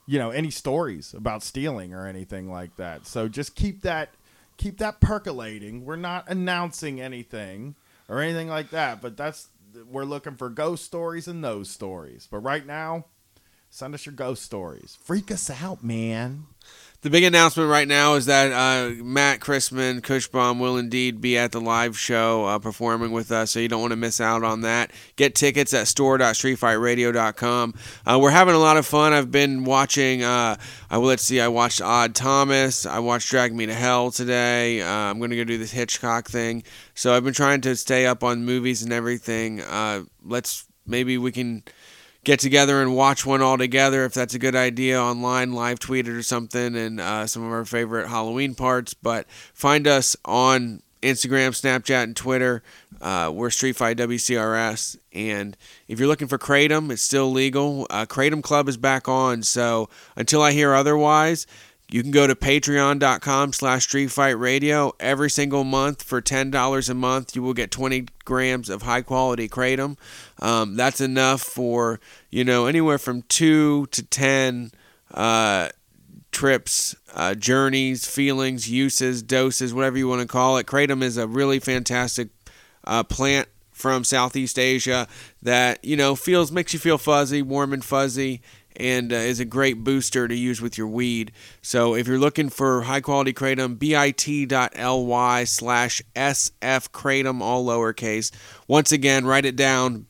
you know, any stories about stealing or anything like that. So just keep that keep that percolating. We're not announcing anything or anything like that, but that's we're looking for ghost stories and those stories. But right now, send us your ghost stories. Freak us out, man. The big announcement right now is that uh, Matt Chrisman, Cushbomb, will indeed be at the live show uh, performing with us, so you don't want to miss out on that. Get tickets at store dot street fight radio dot com. Uh, we're having a lot of fun. I've been watching, uh, uh, let's see, I watched Odd Thomas. I watched Drag Me to Hell today. Uh, I'm going to go do this Hitchcock thing. So I've been trying to stay up on movies and everything. Uh, let's, maybe we can get together and watch one all together if that's a good idea online, live tweet it or something, and uh, some of our favorite Halloween parts. But find us on Instagram, Snapchat, and Twitter. Uh, we're Street Fight W C R S. And if you're looking for Kratom, it's still legal. Uh, Kratom Club is back on, so until I hear otherwise, you can go to patreon dot com slash street fight radio. Every single month for ten dollars a month, you will get twenty grams of high-quality Kratom. Um, that's enough for, you know, anywhere from two to ten uh, trips, uh, journeys, feelings, uses, doses, whatever you want to call it. Kratom is a really fantastic uh, plant from Southeast Asia that, you know, feels makes you feel fuzzy, warm and fuzzy, and uh, is a great booster to use with your weed. So if you're looking for high-quality Kratom, bit.ly slash sfkratom, all lowercase. Once again, write it down,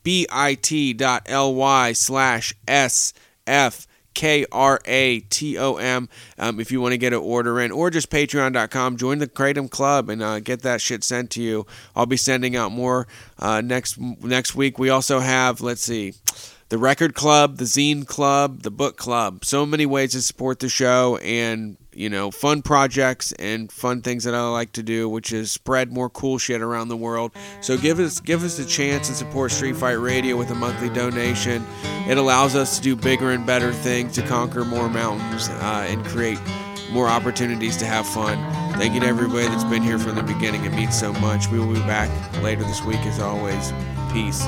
bit.ly slash sf K R A T O M, um, if you want to get an order in, or just patreon dot com. Join the Kratom Club and uh, get that shit sent to you. I'll be sending out more uh, next next week. We also have, let's see, the Record Club, the Zine Club, the Book Club. So many ways to support the show, and, you know, fun projects and fun things that I like to do, which is spread more cool shit around the world. So give us give us a chance and support Street Fight Radio with a monthly donation. It allows us to do bigger and better things, to conquer more mountains, uh, and create more opportunities to have fun. Thank you to everybody that's been here from the beginning. It means so much. We will be back later this week as always. Peace.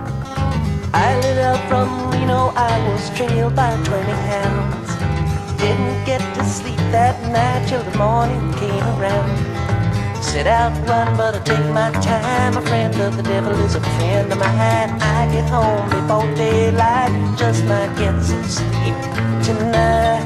I lit up from Reno, I was trailed by twenty hounds. Didn't get to sleep that night till the morning came around. Set out running, but I take my time. A friend of the devil is a friend of mine. I get home before daylight, just might get some sleep tonight.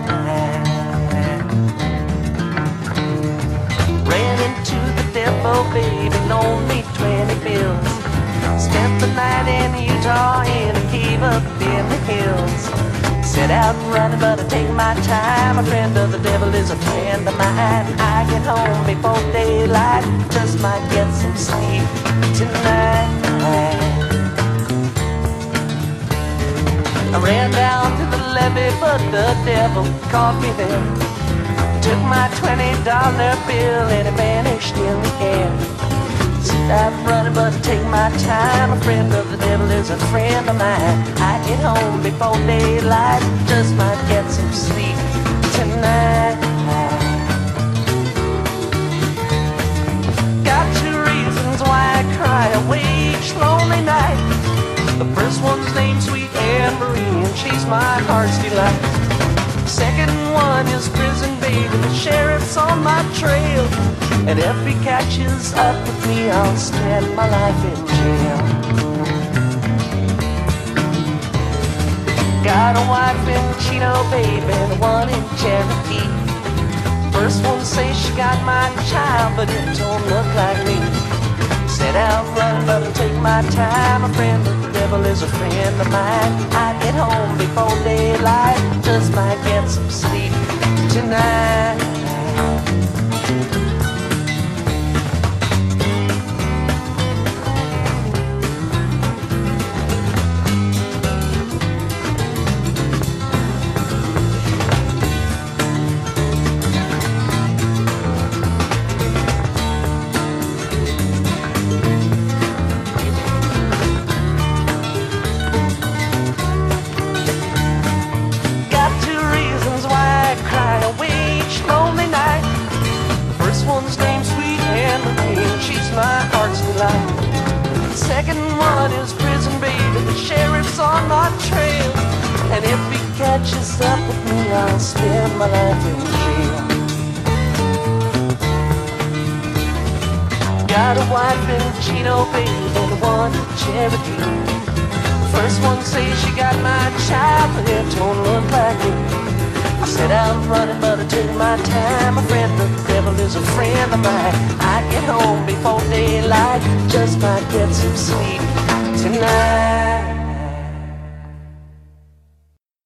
Ran into the devil, baby, loaned me twenty bills. Spent the night in Utah in a cave up in the hills. Set out running, but I take my time. A friend of the devil is a friend of mine. I get home before daylight, just might get some sleep tonight. I ran down to the levee, but the devil caught me there. Took my twenty dollar bill and it vanished in the air. I'm running, but I take my time. A friend of the devil is a friend of mine. I get home before daylight, just might get some sleep tonight. Got two reasons why I cry away each lonely night. The first one's named Sweet Anne Marie, and she's my heart's delight. Second one is prison baby, the sheriff's on my trail. And if he catches up with me, I'll spend my life in jail. Got a wife in Chino, baby, the one in Cherokee. First one says she got my child, but it don't look like me. Set out running, but I take my time. A friend of the devil is a friend of mine. I get home before daylight, just might get some sleep tonight. Second one is prison baby, the sheriff's on my trail. And if he catches up with me, I'll spend my life in jail. Got a wife in Chino, baby, and one in Cherokee. First one says she got my child, but it don't look like me. I said I was running, but I took my time. A friend of the devil is a friend of mine. I get home before daylight, just might get some sleep tonight.